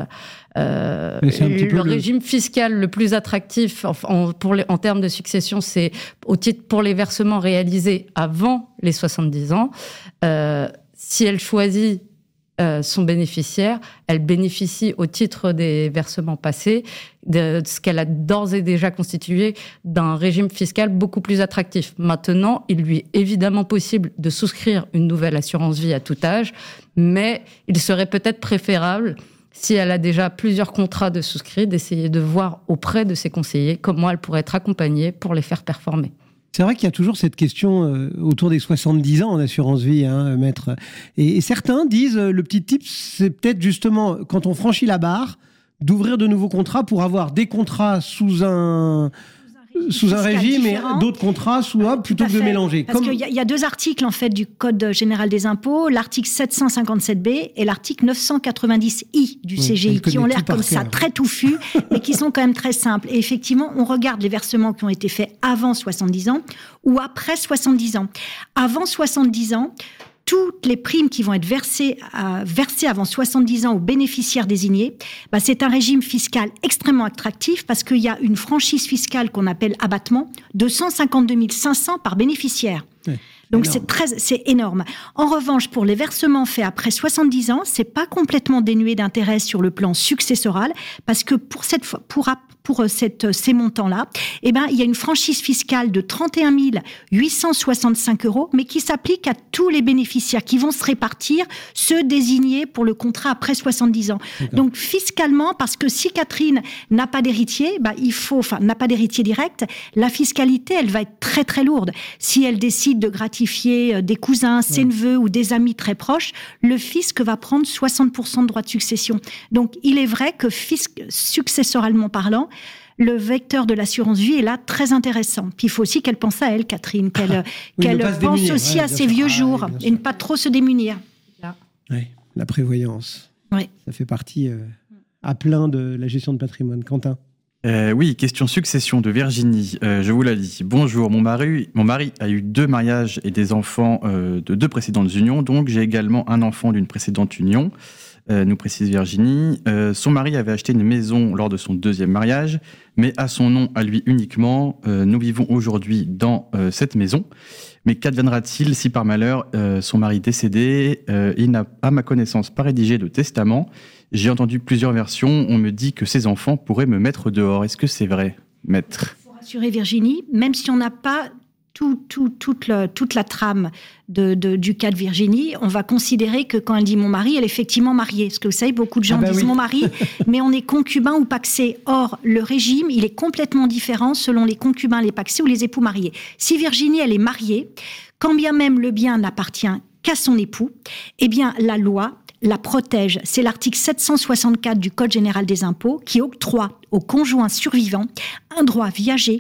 euh, le, le régime fiscal le plus attractif en, en, pour les, en termes de succession, c'est au titre pour les versements réalisés avant les soixante-dix ans. Euh, si elle choisit Euh, son bénéficiaire, elle bénéficie au titre des versements passés de ce qu'elle a d'ores et déjà constitué d'un régime fiscal beaucoup plus attractif. Maintenant, il lui est évidemment possible de souscrire une nouvelle assurance vie à tout âge, mais il serait peut-être préférable, si elle a déjà plusieurs contrats de souscrits, d'essayer de voir auprès de ses conseillers comment elle pourrait être accompagnée pour les faire performer. C'est vrai qu'il y a toujours cette question euh, autour des soixante-dix ans en assurance vie, hein, maître. Et, et certains disent, euh, le petit tip, c'est peut-être justement, quand on franchit la barre, d'ouvrir de nouveaux contrats pour avoir des contrats sous un... sous un régime et d'autres contrats sous un, plutôt que de mélanger. Parce Comme... qu'il y, y a deux articles en fait du Code général des impôts, l'article sept cent cinquante-sept B et l'article neuf cent quatre-vingt-dix I du C G I, oui, qui ont l'air comme ça très touffus, mais qui sont quand même très simples. Et effectivement, on regarde les versements qui ont été faits avant soixante-dix ans ou après soixante-dix ans. Avant soixante-dix ans, toutes les primes qui vont être versées, euh, versées avant soixante-dix ans aux bénéficiaires désignés, bah, c'est un régime fiscal extrêmement attractif parce qu'il y a une franchise fiscale qu'on appelle abattement de cent cinquante-deux mille cinq cents par bénéficiaire. Oui. Donc énorme. c'est très, c'est énorme. En revanche, pour les versements faits après soixante-dix ans, c'est pas complètement dénué d'intérêt sur le plan successoral, parce que pour cette fois, pour pour cette, ces montants-là, eh ben, il y a une franchise fiscale de trente et un mille huit cent soixante-cinq euros, mais qui s'applique à tous les bénéficiaires qui vont se répartir, ceux désignés pour le contrat après soixante-dix ans. D'accord. Donc, fiscalement, parce que si Catherine n'a pas d'héritier, bah, il faut, enfin, n'a pas d'héritier direct, la fiscalité, elle va être très, très lourde. Si elle décide de gratifier des cousins, ses ouais. neveux ou des amis très proches, le fisc va prendre soixante pour cent de droits de succession. Donc, il est vrai que fisc, successoralement parlant, le vecteur de l'assurance vie est là très intéressant. Puis il faut aussi qu'elle pense à elle, Catherine, qu'elle, oui, qu'elle pense démunir, aussi ouais, à ses sûr. vieux ah, jours oui, et ne pas trop se démunir. Oui, la prévoyance. Oui. Ça fait partie euh, à plein de la gestion de patrimoine. Quentin ? Euh, oui, question succession de Virginie. Euh, je vous la lis. Bonjour, mon mari, mon mari a eu deux mariages et des enfants euh, de deux précédentes unions, donc j'ai également un enfant d'une précédente union. Euh, nous précise Virginie. Euh, son mari avait acheté une maison lors de son deuxième mariage, mais à son nom, à lui uniquement. Euh, nous vivons aujourd'hui dans euh, cette maison. Mais qu'adviendra-t-il si par malheur euh, son mari décédé, euh, il n'a à ma connaissance pas rédigé de testament? J'ai entendu plusieurs versions. On me dit que ses enfants pourraient me mettre dehors. Est-ce que c'est vrai, maître? Pour rassurer Virginie, même si on n'a pas Tout, tout, toute, le, toute la trame de, de, du cas de Virginie, on va considérer que quand elle dit mon mari, elle est effectivement mariée. Parce que vous savez, beaucoup de gens ah ben disent oui. mon mari, mais on est concubin ou pacsé. Or, le régime, il est complètement différent selon les concubins, les pacsés ou les époux mariés. Si Virginie, elle est mariée, quand bien même le bien n'appartient qu'à son époux, eh bien, la loi la protège. C'est l'article sept cent soixante-quatre du Code général des impôts qui octroie au conjoint survivant un droit viager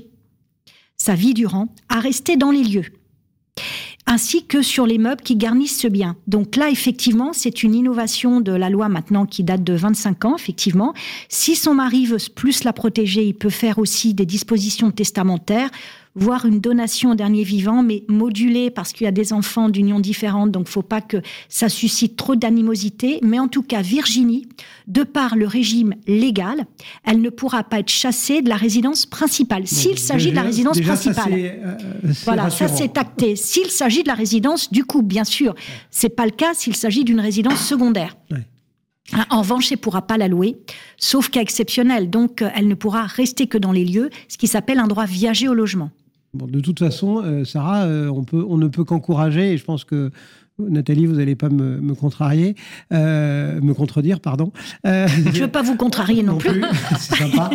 sa vie durant, à rester dans les lieux, ainsi que sur les meubles qui garnissent ce bien. Donc là, effectivement, c'est une innovation de la loi maintenant qui date de vingt-cinq ans, effectivement. Si son mari veut plus la protéger, il peut faire aussi des dispositions testamentaires, voire une donation au dernier vivant, mais modulée parce qu'il y a des enfants d'unions différentes, donc il ne faut pas que ça suscite trop d'animosité. Mais en tout cas, Virginie, de par le régime légal, elle ne pourra pas être chassée de la résidence principale. Bon, s'il s'agit déjà, de la résidence déjà, principale. Ça, c'est, euh, c'est voilà, rassurant. Ça c'est acté. S'il s'agit de la résidence du couple, bien sûr. C'est pas le cas s'il s'agit d'une résidence secondaire. Ouais. En revanche, elle ne pourra pas la louer, sauf cas exceptionnel. Donc, elle ne pourra rester que dans les lieux, ce qui s'appelle un droit viager au logement. Bon, de toute façon, euh, Sarah, euh, on, peut, on ne peut qu'encourager, et je pense que Nathalie, vous n'allez pas me, me contrarier, euh, me contredire, pardon. Euh, je ne veux pas vous contrarier non, non plus. plus. C'est sympa.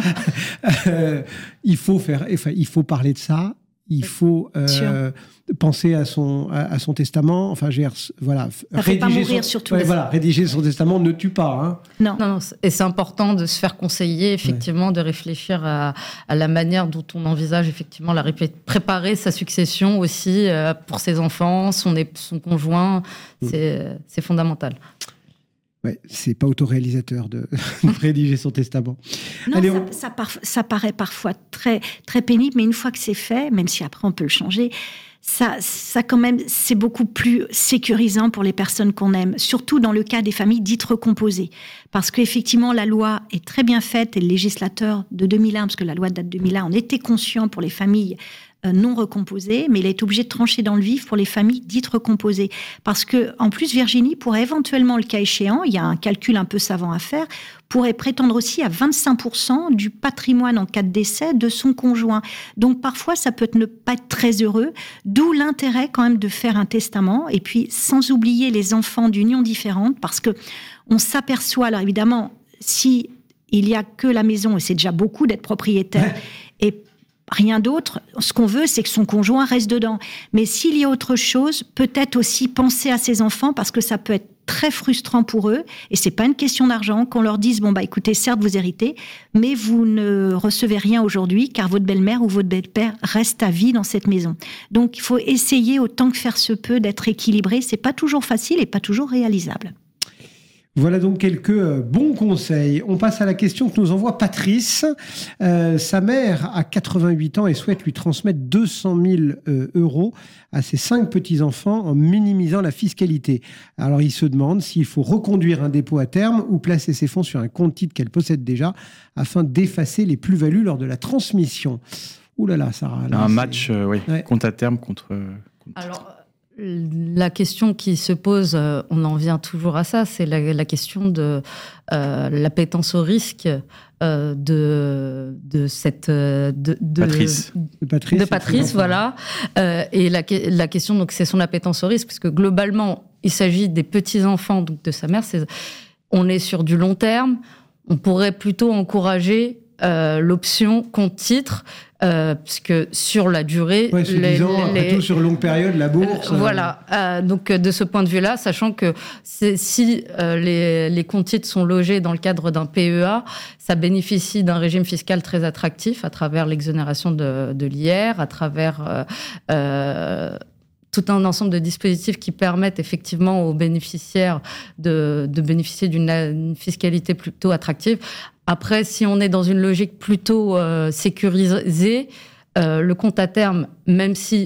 euh, il faut faire, enfin, il faut parler de ça. Il faut euh, penser à son, à, à son testament. Enfin, je veux dire, voilà. Ça ne fait pas mourir son, surtout. Ouais, voilà, rédiger son testament ne tue pas. Hein. Non. non, non. Et c'est important de se faire conseiller, effectivement, ouais. de réfléchir à, à la manière dont on envisage, effectivement, la répé- préparer sa succession aussi euh, pour ses enfants, son, son conjoint. C'est, mmh. c'est fondamental. Ouais, c'est pas autoréalisateur de, de rédiger son testament. Non, Allez, ça, on... ça, par, ça paraît parfois très, très pénible, mais une fois que c'est fait, même si après on peut le changer, ça, ça quand même, c'est beaucoup plus sécurisant pour les personnes qu'on aime, surtout dans le cas des familles dites recomposées. Parce qu'effectivement, la loi est très bien faite et le législateur de deux mille un, parce que la loi date de deux mille un, en était conscient pour les familles non recomposées, mais il est obligé de trancher dans le vif pour les familles dites recomposées. Parce que, en plus, Virginie pourrait éventuellement, le cas échéant, il y a un calcul un peu savant à faire, pourrait prétendre aussi à vingt-cinq pour cent du patrimoine en cas de décès de son conjoint. Donc, parfois, ça peut ne pas être très heureux, d'où l'intérêt quand même de faire un testament, et puis sans oublier les enfants d'unions différentes, parce que on s'aperçoit, alors évidemment, si il y a que la maison, et c'est déjà beaucoup d'être propriétaire, ouais. et rien d'autre. Ce qu'on veut, c'est que son conjoint reste dedans. Mais s'il y a autre chose, peut-être aussi penser à ses enfants, parce que ça peut être très frustrant pour eux. Et c'est pas une question d'argent. Qu'on leur dise, bon, bah, écoutez, certes, vous héritez, mais vous ne recevez rien aujourd'hui, car votre belle-mère ou votre belle-père reste à vie dans cette maison. Donc, il faut essayer, autant que faire se peut, d'être équilibré. C'est pas toujours facile et pas toujours réalisable. Voilà donc quelques bons conseils. On passe à la question que nous envoie Patrice. Euh, sa mère a quatre-vingt-huit ans et souhaite lui transmettre deux cent mille euh, euros à ses cinq petits-enfants en minimisant la fiscalité. Alors il se demande s'il faut reconduire un dépôt à terme ou placer ses fonds sur un compte titre qu'elle possède déjà afin d'effacer les plus-values lors de la transmission. Ouh là là, Sarah. Là, un c'est... match, euh, oui, ouais. compte à terme contre... contre... Alors... La question qui se pose, on en vient toujours à ça, c'est la, la question de euh, l'appétence au risque euh, de, de cette de, de Patrice, de Patrice, de Patrice voilà. Euh, et la, la question donc c'est son appétence au risque, parce que globalement il s'agit des petits enfants donc de sa mère. C'est, on est sur du long terme. On pourrait plutôt encourager euh, l'option compte titre. Euh, puisque sur la durée, ouais, se les, disant, les, après tout sur longue période, la bourse. Euh, voilà. Euh, donc de ce point de vue-là, sachant que c'est, si euh, les, les comptes titres sont logés dans le cadre d'un P E A, ça bénéficie d'un régime fiscal très attractif à travers l'exonération de, de l'I R, à travers euh, euh, tout un ensemble de dispositifs qui permettent effectivement aux bénéficiaires de, de bénéficier d'une une fiscalité plutôt attractive. Après, si on est dans une logique plutôt euh, sécurisée, euh, le compte à terme, même si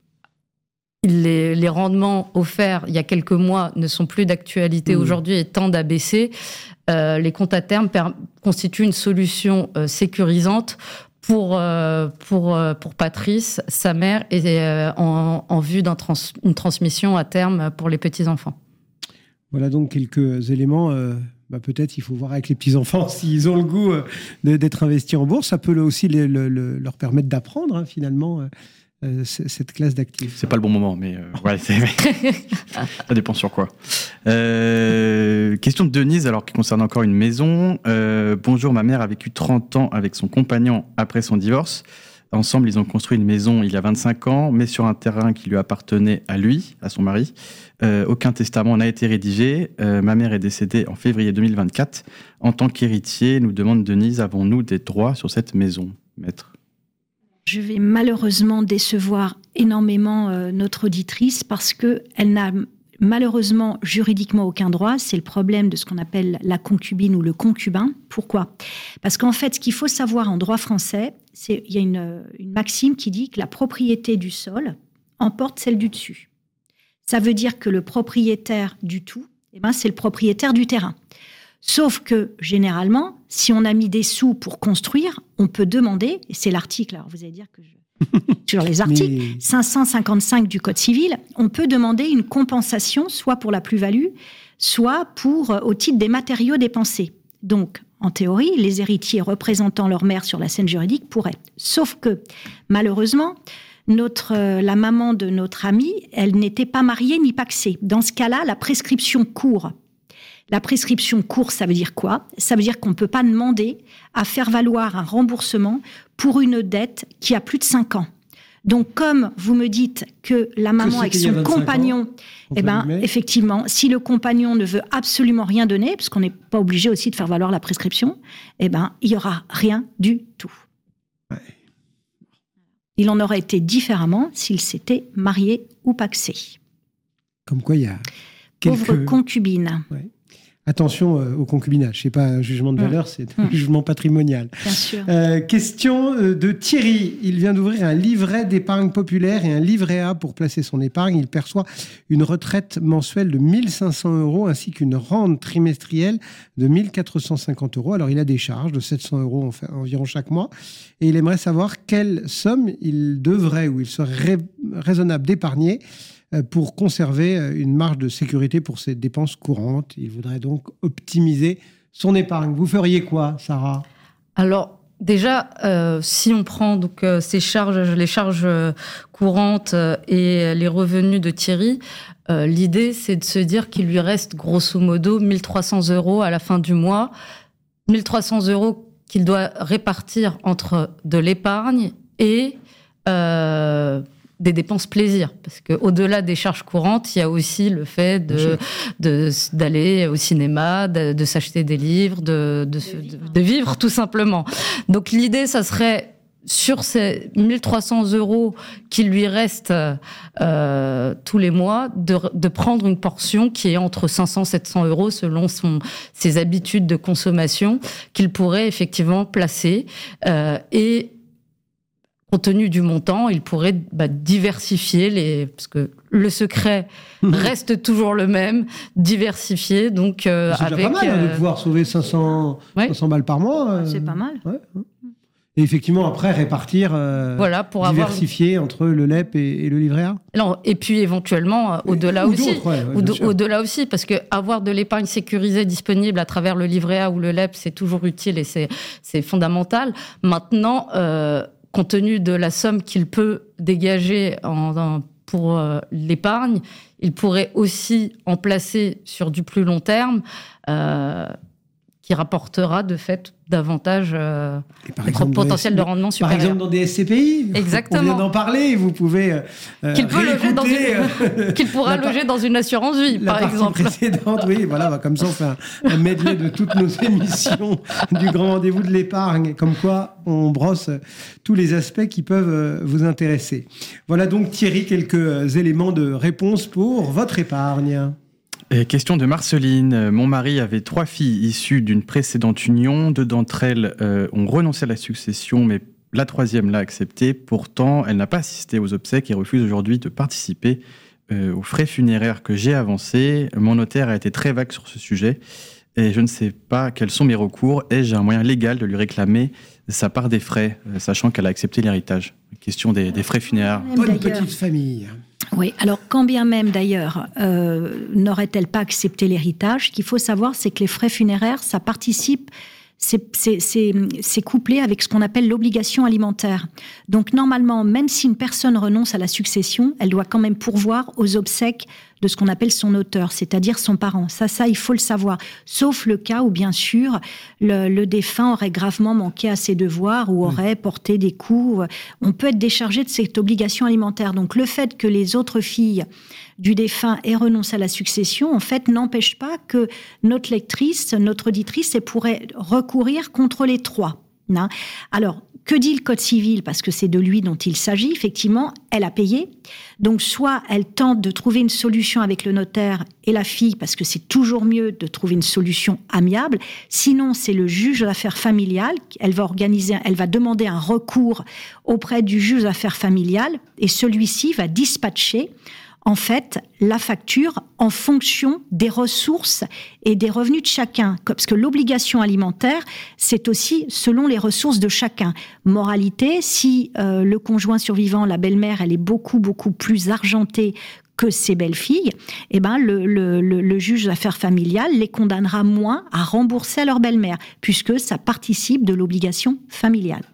les, les rendements offerts il y a quelques mois ne sont plus d'actualité mmh. aujourd'hui et tendent à baisser, euh, les comptes à terme per- constituent une solution euh, sécurisante pour, euh, pour, euh, pour Patrice, sa mère, et euh, en, en vue d'une trans- transmission à terme pour les petits-enfants. Voilà donc quelques éléments... Euh... Bah peut-être il faut voir avec les petits-enfants s'ils ont le goût de, d'être investis en bourse. Ça peut aussi les, le, le, leur permettre d'apprendre, hein, finalement, euh, cette classe d'actifs. C'est pas le bon moment, mais euh, ouais, c'est... ça dépend sur quoi. Euh, question de Denise, alors qui concerne encore une maison. Euh, bonjour, ma mère a vécu trente ans avec son compagnon après son divorce. Ensemble, ils ont construit une maison il y a vingt-cinq ans, mais sur un terrain qui lui appartenait à lui, à son mari. Euh, aucun testament n'a été rédigé. Euh, ma mère est décédée en février deux mille vingt-quatre. En tant qu'héritier, nous demande Denise, avons-nous des droits sur cette maison, maître ? Je vais malheureusement décevoir énormément euh, notre auditrice parce qu'elle n'a malheureusement juridiquement aucun droit. C'est le problème de ce qu'on appelle la concubine ou le concubin. Pourquoi ? Parce qu'en fait, ce qu'il faut savoir en droit français, c'est il y a une, une maxime qui dit que la propriété du sol emporte celle du dessus. Ça veut dire que le propriétaire du tout, eh ben, c'est le propriétaire du terrain. Sauf que, généralement, si on a mis des sous pour construire, on peut demander, et c'est l'article, alors vous allez dire que je... sur les articles, Mais... cinq cent cinquante-cinq du Code civil, on peut demander une compensation, soit pour la plus-value, soit pour, au titre des matériaux dépensés. Donc, en théorie, les héritiers représentant leur mère sur la scène juridique pourraient. Sauf que, malheureusement, notre, euh, la maman de notre amie, elle n'était pas mariée ni pacsée. Dans ce cas-là, la prescription court. La prescription court, ça veut dire quoi ? Ça veut dire qu'on ne peut pas demander à faire valoir un remboursement pour une dette qui a plus de cinq ans. Donc, comme vous me dites que la maman avec son compagnon, ans, eh ben, effectivement, si le compagnon ne veut absolument rien donner, parce qu'on n'est pas obligé aussi de faire valoir la prescription, eh ben, il n'y aura rien du tout. Ouais. Il en aurait été différemment s'il s'était marié ou pacsé. Comme quoi, il y a quelques... Pauvre concubine. Ouais. Attention euh, au concubinage, c'est pas un jugement de valeur, mmh. c'est un mmh. jugement patrimonial. Bien sûr. Euh, question de Thierry. Il vient d'ouvrir un livret d'épargne populaire et un livret A pour placer son épargne. Il perçoit une retraite mensuelle de mille cinq cents euros ainsi qu'une rente trimestrielle de mille quatre cent cinquante euros. Alors, il a des charges de sept cents euros environ chaque mois et il aimerait savoir quelle somme il devrait ou il serait raisonnable d'épargner pour conserver une marge de sécurité pour ses dépenses courantes. Il voudrait donc optimiser son épargne. Vous feriez quoi, Sarah ? Alors, déjà, euh, si on prend donc, euh, ces charges, les charges euh, courantes euh, et les revenus de Thierry, euh, l'idée, c'est de se dire qu'il lui reste grosso modo mille trois cents euros à la fin du mois. mille trois cents euros qu'il doit répartir entre de l'épargne et... Euh, des dépenses plaisir, parce qu'au-delà des charges courantes, il y a aussi le fait de, de, d'aller au cinéma, de, de s'acheter des livres, de, de, de, de vivre tout simplement. Donc l'idée, ça serait sur ces mille trois cents euros qui lui restent euh, tous les mois, de, de prendre une portion qui est entre cinq cents et sept cents euros selon son, ses habitudes de consommation, qu'il pourrait effectivement placer euh, et compte tenu du montant, il pourrait bah, diversifier les, parce que le secret reste toujours le même, diversifier. Donc euh, c'est avec pas mal euh... de pouvoir sauver cinq cents, ouais. cinq cents balles par mois. Euh... C'est pas mal. Ouais. Et effectivement, après répartir, euh, voilà, pour diversifier avoir... entre le L E P et, et le livret A. Non, et puis éventuellement au-delà ou aussi, ouais, ouais, ou de, au-delà aussi, parce que avoir de l'épargne sécurisée disponible à travers le livret A ou le L E P, c'est toujours utile et c'est, c'est fondamental. Maintenant. Euh, compte tenu de la somme qu'il peut dégager en, en, pour euh, l'épargne, il pourrait aussi en placer sur du plus long terme, euh, qui rapportera de fait davantage euh, exemple, potentiel de rendement supérieur. Par exemple, dans des S C P I, exactement. On vient d'en parler, vous pouvez euh, qu'il, peut loger dans une... euh, qu'il pourra loger dans une assurance vie, la par partie exemple. précédente, oui, voilà, bah, comme ça on fait un, un medley de toutes nos émissions du grand rendez-vous de l'épargne, comme quoi on brosse tous les aspects qui peuvent vous intéresser. Voilà donc Thierry, quelques éléments de réponse pour votre épargne. Et question de Marceline. Mon mari avait trois filles issues d'une précédente union. Deux d'entre elles euh, ont renoncé à la succession, mais la troisième l'a accepté. Pourtant, elle n'a pas assisté aux obsèques et refuse aujourd'hui de participer euh, aux frais funéraires que j'ai avancés. Mon notaire a été très vague sur ce sujet et je ne sais pas quels sont mes recours. Ai-je un moyen légal de lui réclamer sa part des frais, euh, sachant qu'elle a accepté l'héritage ? Question des, des frais funéraires. Bonne petite famille. Oui, alors quand bien même d'ailleurs euh, n'aurait-elle pas accepté l'héritage, ce qu'il faut savoir, c'est que les frais funéraires, ça participe, c'est, c'est, c'est, c'est couplé avec ce qu'on appelle l'obligation alimentaire. Donc normalement, même si une personne renonce à la succession, elle doit quand même pourvoir aux obsèques de ce qu'on appelle son auteur, c'est-à-dire son parent. Ça, ça, il faut le savoir. Sauf le cas où, bien sûr, le, le défunt aurait gravement manqué à ses devoirs ou aurait porté des coups. On peut être déchargé de cette obligation alimentaire. Donc, le fait que les autres filles du défunt aient renoncé à la succession, en fait, n'empêche pas que notre lectrice, notre auditrice, elle pourrait recourir contre les trois. Hein. Alors, que dit le Code civil ? Parce que c'est de lui dont il s'agit. Effectivement, elle a payé. Donc, soit elle tente de trouver une solution avec le notaire et la fille, parce que c'est toujours mieux de trouver une solution amiable. Sinon, c'est le juge d'affaires familiales. Elle va organiser, elle va demander un recours auprès du juge d'affaires familiales et celui-ci va dispatcher en fait, la facture en fonction des ressources et des revenus de chacun. Parce que l'obligation alimentaire, c'est aussi selon les ressources de chacun. Moralité, si euh, le conjoint survivant, la belle-mère, elle est beaucoup, beaucoup plus argentée que ses belles-filles, eh ben, le, le, le, le juge d'affaires familiales les condamnera moins à rembourser à leur belle-mère, puisque ça participe de l'obligation familiale.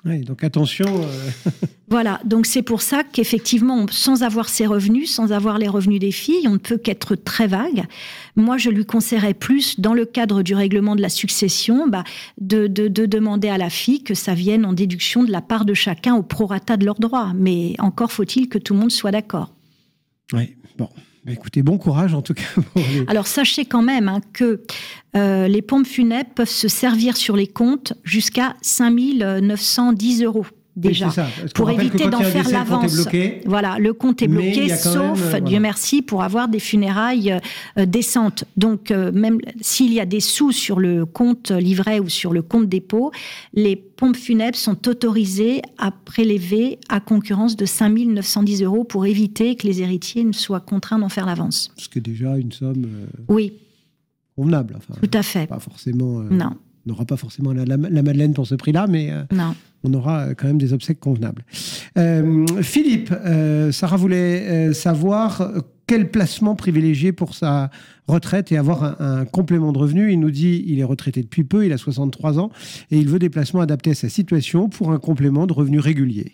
Oui, donc attention. Euh... Voilà, donc c'est pour ça qu'effectivement, sans avoir ces revenus, sans avoir les revenus des filles, on ne peut qu'être très vague. Moi, je lui conseillerais plus, dans le cadre du règlement de la succession, bah, de, de, de demander à la fille que ça vienne en déduction de la part de chacun au prorata de leurs droits. Mais encore faut-il que tout le monde soit d'accord. Oui, bon. Bah écoutez, bon courage en tout cas. Pour les... Alors sachez quand même hein, que euh, les pompes funèbres peuvent se servir sur les comptes jusqu'à cinq mille neuf cent dix euros déjà, oui, pour éviter d'en faire l'avance. Voilà, le compte est bloqué, sauf, même, euh, Dieu voilà. merci, pour avoir des funérailles euh, décentes. Donc euh, même s'il y a des sous sur le compte livret ou sur le compte dépôt, les pompes funèbres sont autorisées à prélever à concurrence de cinq mille neuf cent dix euros pour éviter que les héritiers ne soient contraints d'en faire l'avance. Ce qui est déjà une somme euh, oui. convenable. Enfin, tout à fait. Pas forcément, euh, non. On n'aura pas forcément la, la, la Madeleine pour ce prix-là, mais euh, non. on aura quand même des obsèques convenables. Euh, Philippe, euh, Sarah voulait euh, savoir quel placement privilégier pour sa retraite et avoir un, un complément de revenu. Il nous dit il est retraité depuis peu, il a soixante-trois ans, et il veut des placements adaptés à sa situation pour un complément de revenu régulier.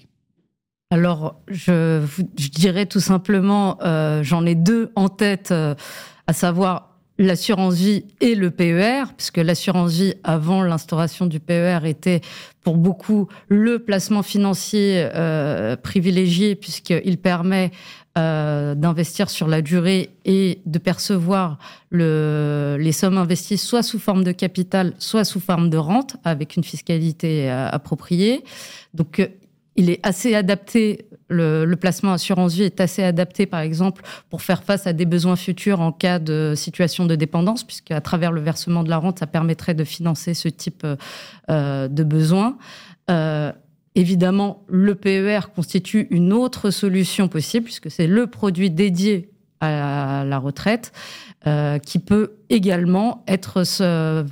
Alors, je, je dirais tout simplement, euh, j'en ai deux en tête, euh, à savoir l'assurance vie et le P E R, puisque l'assurance vie, avant l'instauration du P E R, était pour beaucoup le placement financier euh, privilégié, puisqu'il permet euh, d'investir sur la durée et de percevoir le, les sommes investies soit sous forme de capital, soit sous forme de rente, avec une fiscalité euh, appropriée. Donc, euh, il est assez adapté, le, le placement assurance vie est assez adapté, par exemple, pour faire face à des besoins futurs en cas de situation de dépendance, puisqu'à travers le versement de la rente, ça permettrait de financer ce type euh, de besoins. Euh, évidemment, le P E R constitue une autre solution possible, puisque c'est le produit dédié à la retraite, euh, qui peut également être ce,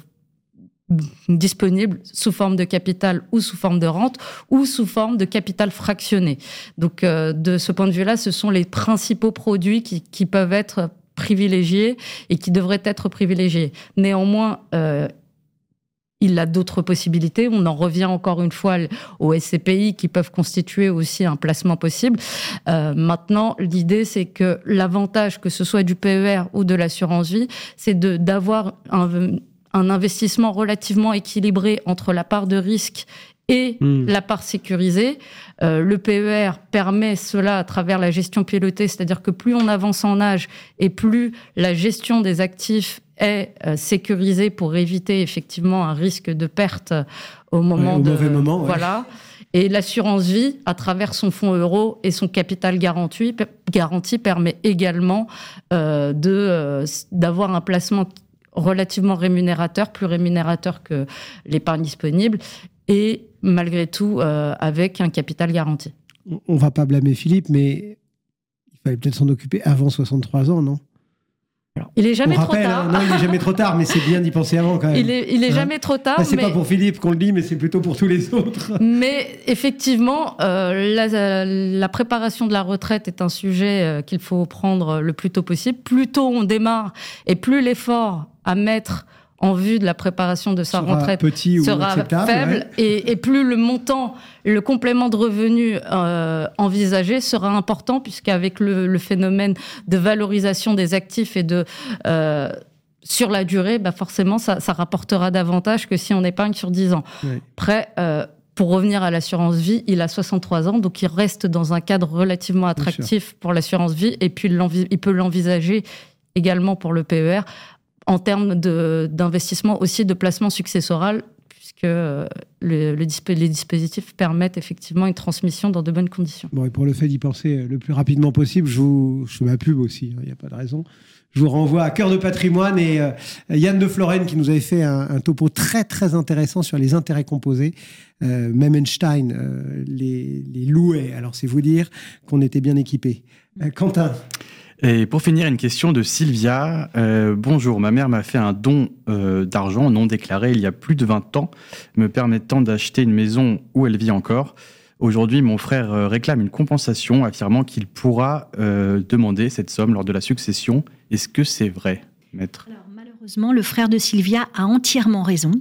disponible sous forme de capital ou sous forme de rente ou sous forme de capital fractionné. Donc, euh, de ce point de vue-là, ce sont les principaux produits qui, qui peuvent être privilégiés et qui devraient être privilégiés. Néanmoins, euh, il a d'autres possibilités. On en revient encore une fois aux S C P I qui peuvent constituer aussi un placement possible. Euh, maintenant, l'idée, c'est que l'avantage, que ce soit du P E R ou de l'assurance vie, c'est de, d'avoir un un investissement relativement équilibré entre la part de risque et mmh. la part sécurisée. Euh, le P E R permet cela à travers la gestion pilotée, c'est-à-dire que plus on avance en âge et plus la gestion des actifs est euh, sécurisée pour éviter effectivement un risque de perte au moment ouais, au de... mauvais moment. Ouais. Voilà. Et l'assurance vie, à travers son fonds euro et son capital garanti, garanti permet également euh, de, euh, d'avoir un placement relativement rémunérateur, plus rémunérateur que l'épargne disponible, et malgré tout euh, avec un capital garanti. On ne va pas blâmer Philippe, mais il fallait peut-être s'en occuper avant soixante-trois ans, non ? Alors, il est jamais rappelle, trop tard. Hein, non, il est jamais trop tard, mais c'est bien d'y penser avant quand même. Il est, il est hein jamais trop tard. Là, c'est mais... pas pour Philippe qu'on le dit, mais c'est plutôt pour tous les autres. Mais effectivement, euh, la, la préparation de la retraite est un sujet euh, qu'il faut prendre le plus tôt possible. Plus tôt on démarre, et plus l'effort à mettre en vue de la préparation de sa sera retraite petit sera ou faible, ouais. et, et plus le montant, le complément de revenu euh, envisagé sera important, puisqu'avec le, le phénomène de valorisation des actifs et de euh, sur la durée, bah forcément, ça, ça rapportera davantage que si on épargne sur dix ans. Ouais. Après, euh, pour revenir à l'assurance vie, il a soixante-trois ans, donc il reste dans un cadre relativement attractif pour l'assurance vie, et puis il peut l'envisager également pour le P E R, en termes de, d'investissement aussi de placement successoral, puisque le, le, les dispositifs permettent effectivement une transmission dans de bonnes conditions. Bon, et pour le fait d'y penser le plus rapidement possible, je, vous, je fais ma pub aussi, il n'y a pas de raison. Je vous renvoie à Cœur de patrimoine et euh, Yann de Florenne qui nous avait fait un, un topo très très intéressant sur les intérêts composés. Euh, même Einstein euh, les, les louait, alors c'est vous dire qu'on était bien équipés. Euh, Quentin. Et pour finir, une question de Sylvia. Euh, bonjour, ma mère m'a fait un don euh, d'argent non déclaré il y a plus de vingt ans, me permettant d'acheter une maison où elle vit encore. Aujourd'hui, mon frère euh, réclame une compensation, affirmant qu'il pourra euh, demander cette somme lors de la succession. Est-ce que c'est vrai, maître ? Alors, malheureusement, le frère de Sylvia a entièrement raison.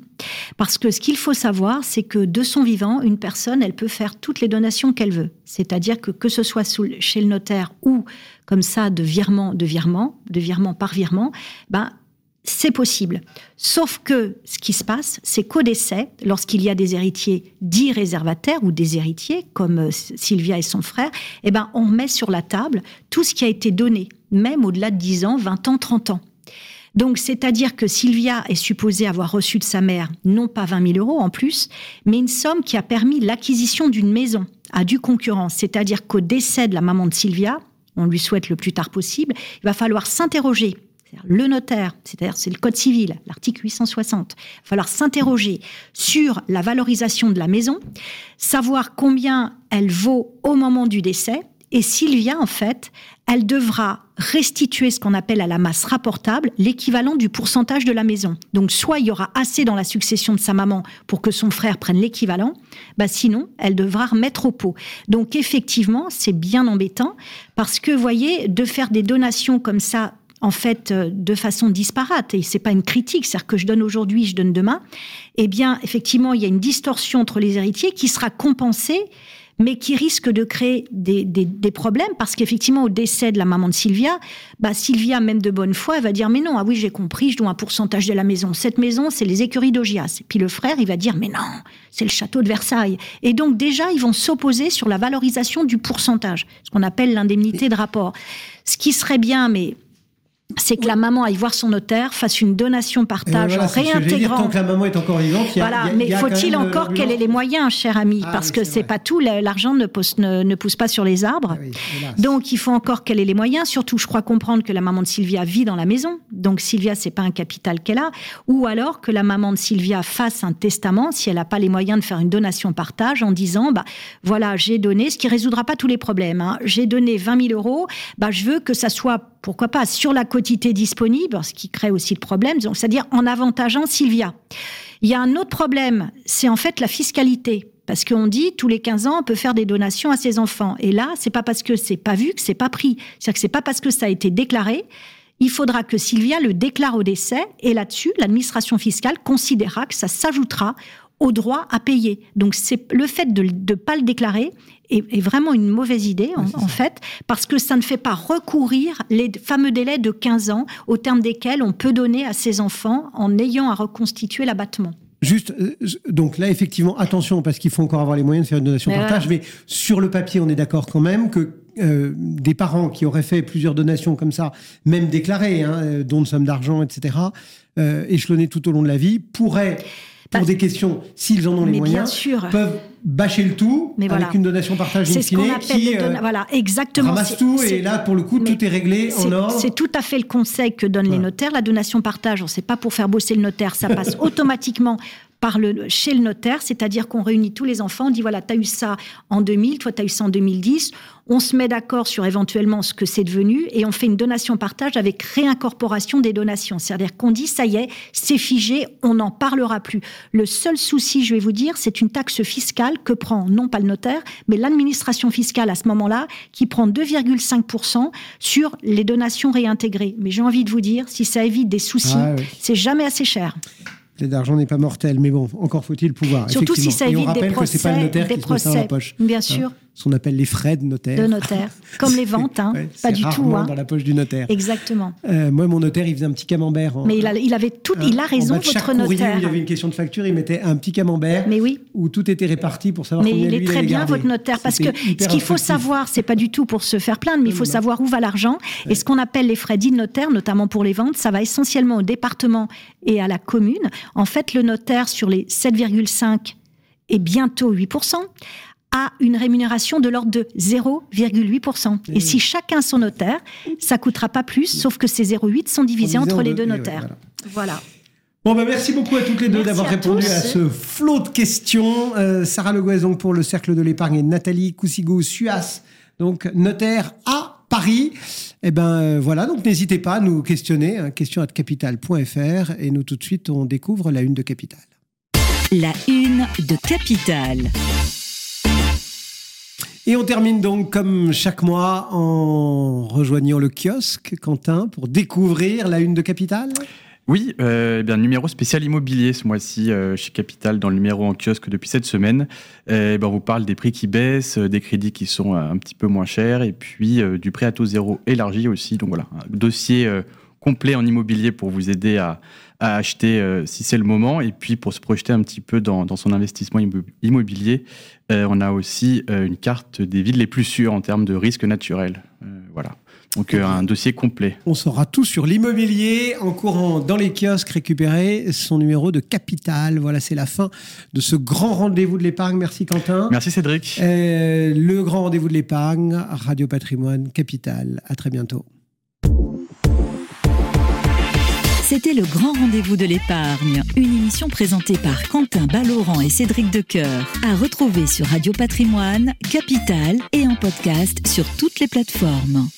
Parce que ce qu'il faut savoir, c'est que de son vivant, une personne, elle peut faire toutes les donations qu'elle veut. C'est-à-dire que que ce soit sous, chez le notaire ou comme ça de virement, de virement, de virement par virement, ben c'est possible. Sauf que ce qui se passe, c'est qu'au décès, lorsqu'il y a des héritiers dits réservataires ou des héritiers, comme Sylvia et son frère, eh ben, on met sur la table tout ce qui a été donné, même au-delà de dix ans, vingt ans, trente ans. Donc, c'est-à-dire que Sylvia est supposée avoir reçu de sa mère, non pas vingt mille euros en plus, mais une somme qui a permis l'acquisition d'une maison à due concurrence. C'est-à-dire qu'au décès de la maman de Sylvia, on lui souhaite le plus tard possible, il va falloir s'interroger. Le notaire, c'est-à-dire c'est le code civil, l'article huit cent soixante, il va falloir s'interroger sur la valorisation de la maison, savoir combien elle vaut au moment du décès, et Sylvia, en fait, elle devra restituer ce qu'on appelle à la masse rapportable, l'équivalent du pourcentage de la maison. Donc, soit il y aura assez dans la succession de sa maman pour que son frère prenne l'équivalent, bah sinon, elle devra remettre au pot. Donc, effectivement, c'est bien embêtant, parce que, vous voyez, de faire des donations comme ça, en fait, de façon disparate, et c'est pas une critique, c'est-à-dire que je donne aujourd'hui, je donne demain, eh bien, effectivement, il y a une distorsion entre les héritiers qui sera compensée, mais qui risque de créer des, des, des problèmes, parce qu'effectivement, au décès de la maman de Sylvia, bah, Sylvia, même de bonne foi, elle va dire, mais non, ah oui, j'ai compris, je dois un pourcentage de la maison. Cette maison, c'est les écuries d'Augias. Et puis le frère, il va dire, mais non, c'est le château de Versailles. Et donc, déjà, ils vont s'opposer sur la valorisation du pourcentage, ce qu'on appelle l'indemnité de rapport. Ce qui serait bien, mais c'est que oui. la maman aille voir son notaire, fasse une donation partage voilà, en réintégrant. Dire, tant que la maman est encore vivante, il y a, voilà, il y a, mais il y a faut-il encore qu'elle ait les moyens, cher ami, ah, parce oui, que c'est, c'est pas tout. L'argent ne pousse, ne, ne pousse pas sur les arbres. Ah, oui, donc il faut encore qu'elle ait les moyens. Surtout, je crois comprendre que la maman de Sylvia vit dans la maison. Donc Sylvia, c'est pas un capital qu'elle a. Ou alors que la maman de Sylvia fasse un testament, si elle n'a pas les moyens de faire une donation partage, en disant, bah voilà, j'ai donné, ce qui résoudra pas tous les problèmes. Hein. J'ai donné vingt mille euros. Bah je veux que ça soit, pourquoi pas, sur la quotité disponible, ce qui crée aussi le problème, donc, c'est-à-dire en avantageant Sylvia. Il y a un autre problème, c'est en fait la fiscalité. Parce qu'on dit, tous les quinze ans, on peut faire des donations à ses enfants. Et là, c'est pas parce que c'est pas vu que c'est pas pris. C'est-à-dire que c'est pas parce que ça a été déclaré. Il faudra que Sylvia le déclare au décès. Et là-dessus, l'administration fiscale considérera que ça s'ajoutera au droit à payer. Donc, c'est le fait de ne pas le déclarer est, est vraiment une mauvaise idée, en, oui, en fait, parce que ça ne fait pas recourir les fameux délais de quinze ans, au terme desquels on peut donner à ses enfants en ayant à reconstituer l'abattement. Juste, donc là, effectivement, attention, parce qu'il faut encore avoir les moyens de faire une donation mais partage, voilà. Mais sur le papier, on est d'accord quand même que euh, des parents qui auraient fait plusieurs donations comme ça, même déclarées, hein, dons de sommes d'argent, et cetera, euh, échelonnées tout au long de la vie, pourraient... pour bah, des questions, s'ils en ont les moyens, sûr. peuvent bâcher le tout mais avec voilà. une donation partage in fine qui euh, don- voilà, exactement. ramasse c'est, tout c'est, et là, pour le coup, tout est réglé c'est, en ordre. C'est tout à fait le conseil que donnent voilà. les notaires. La donation partage, c'est pas pour faire bosser le notaire, ça passe automatiquement par le, chez le notaire, c'est-à-dire qu'on réunit tous les enfants, on dit voilà, tu as eu ça en deux mille, toi tu as eu ça en deux mille dix, on se met d'accord sur éventuellement ce que c'est devenu et on fait une donation partage avec réincorporation des donations. C'est-à-dire qu'on dit ça y est, c'est figé, on n'en parlera plus. Le seul souci, je vais vous dire, c'est une taxe fiscale que prend non pas le notaire, mais l'administration fiscale à ce moment-là, qui prend deux virgule cinq pour cent sur les donations réintégrées. Mais j'ai envie de vous dire, si ça évite des soucis, ah, oui. c'est jamais assez cher. L'aide d'argent n'est pas mortel, mais bon, encore faut-il pouvoir. Surtout si ça évite des procès, que c'est pas le notaire des qui procès, se met ça dans la poche. Bien sûr. Hein, ce qu'on appelle les frais de notaire. De notaire, comme les ventes, hein, ouais, pas du tout. Hein. Dans la poche du notaire. Exactement. Euh, moi, mon notaire, il faisait un petit camembert. En, mais il, a, il avait tout, hein, il a raison, en bas de votre chaque courrier notaire. Où il y avait une question de facture, il mettait un petit camembert. Mais oui. Où tout était réparti pour savoir mais combien lui il est très bien, garder. votre notaire, parce que ce qu'il faut savoir, c'est pas du tout pour se faire plaindre, mais il faut savoir où va l'argent. Ouais. Et ce qu'on appelle les frais dits de notaire, notamment pour les ventes, ça va essentiellement au département et à la commune. En fait, le notaire, sur les sept virgule cinq et bientôt huit pour cent, a une rémunération de l'ordre de zéro virgule huit pour cent. Et, et si chacun son notaire, ça ne coûtera pas plus, sauf que ces zéro virgule huit sont divisés entre les deux notaires. Ouais, voilà. voilà. Bon, ben merci beaucoup à toutes les deux merci d'avoir à répondu tous. à ce flot de questions. Euh, Sarah Le Gouez, donc, pour le Cercle de l'Épargne, et Nathalie Cousigo-Suas, donc notaire à Paris. Eh ben euh, voilà, donc n'hésitez pas à nous questionner, hein, question arobase capital point f r, et nous tout de suite, on découvre la une de Capital. La une de Capital. Et on termine donc comme chaque mois en rejoignant le kiosque, Quentin, pour découvrir la une de Capital. Oui, euh, eh bien, numéro spécial immobilier ce mois-ci euh, chez Capital, dans le numéro en kiosque depuis cette semaine. Eh ben, on vous parle des prix qui baissent, des crédits qui sont euh, un petit peu moins chers et puis euh, du prêt à taux zéro élargi aussi. Donc voilà, un dossier euh, complet en immobilier pour vous aider à, à acheter euh, si c'est le moment et puis pour se projeter un petit peu dans, dans son investissement immobilier. Euh, on a aussi euh, une carte des villes les plus sûres en termes de risques naturels. Euh, voilà. Donc euh, un dossier complet. On saura tout sur l'immobilier en courant dans les kiosques, récupérer son numéro de Capital. Voilà, c'est la fin de ce grand rendez-vous de l'épargne. Merci Quentin. Merci Cédric. Euh, le grand rendez-vous de l'épargne, Radio Patrimoine, Capital. À très bientôt. C'était le grand rendez-vous de l'épargne, une émission présentée par Quentin Ballaurent et Cédric Decoeur, à retrouver sur Radio Patrimoine, Capital et en podcast sur toutes les plateformes.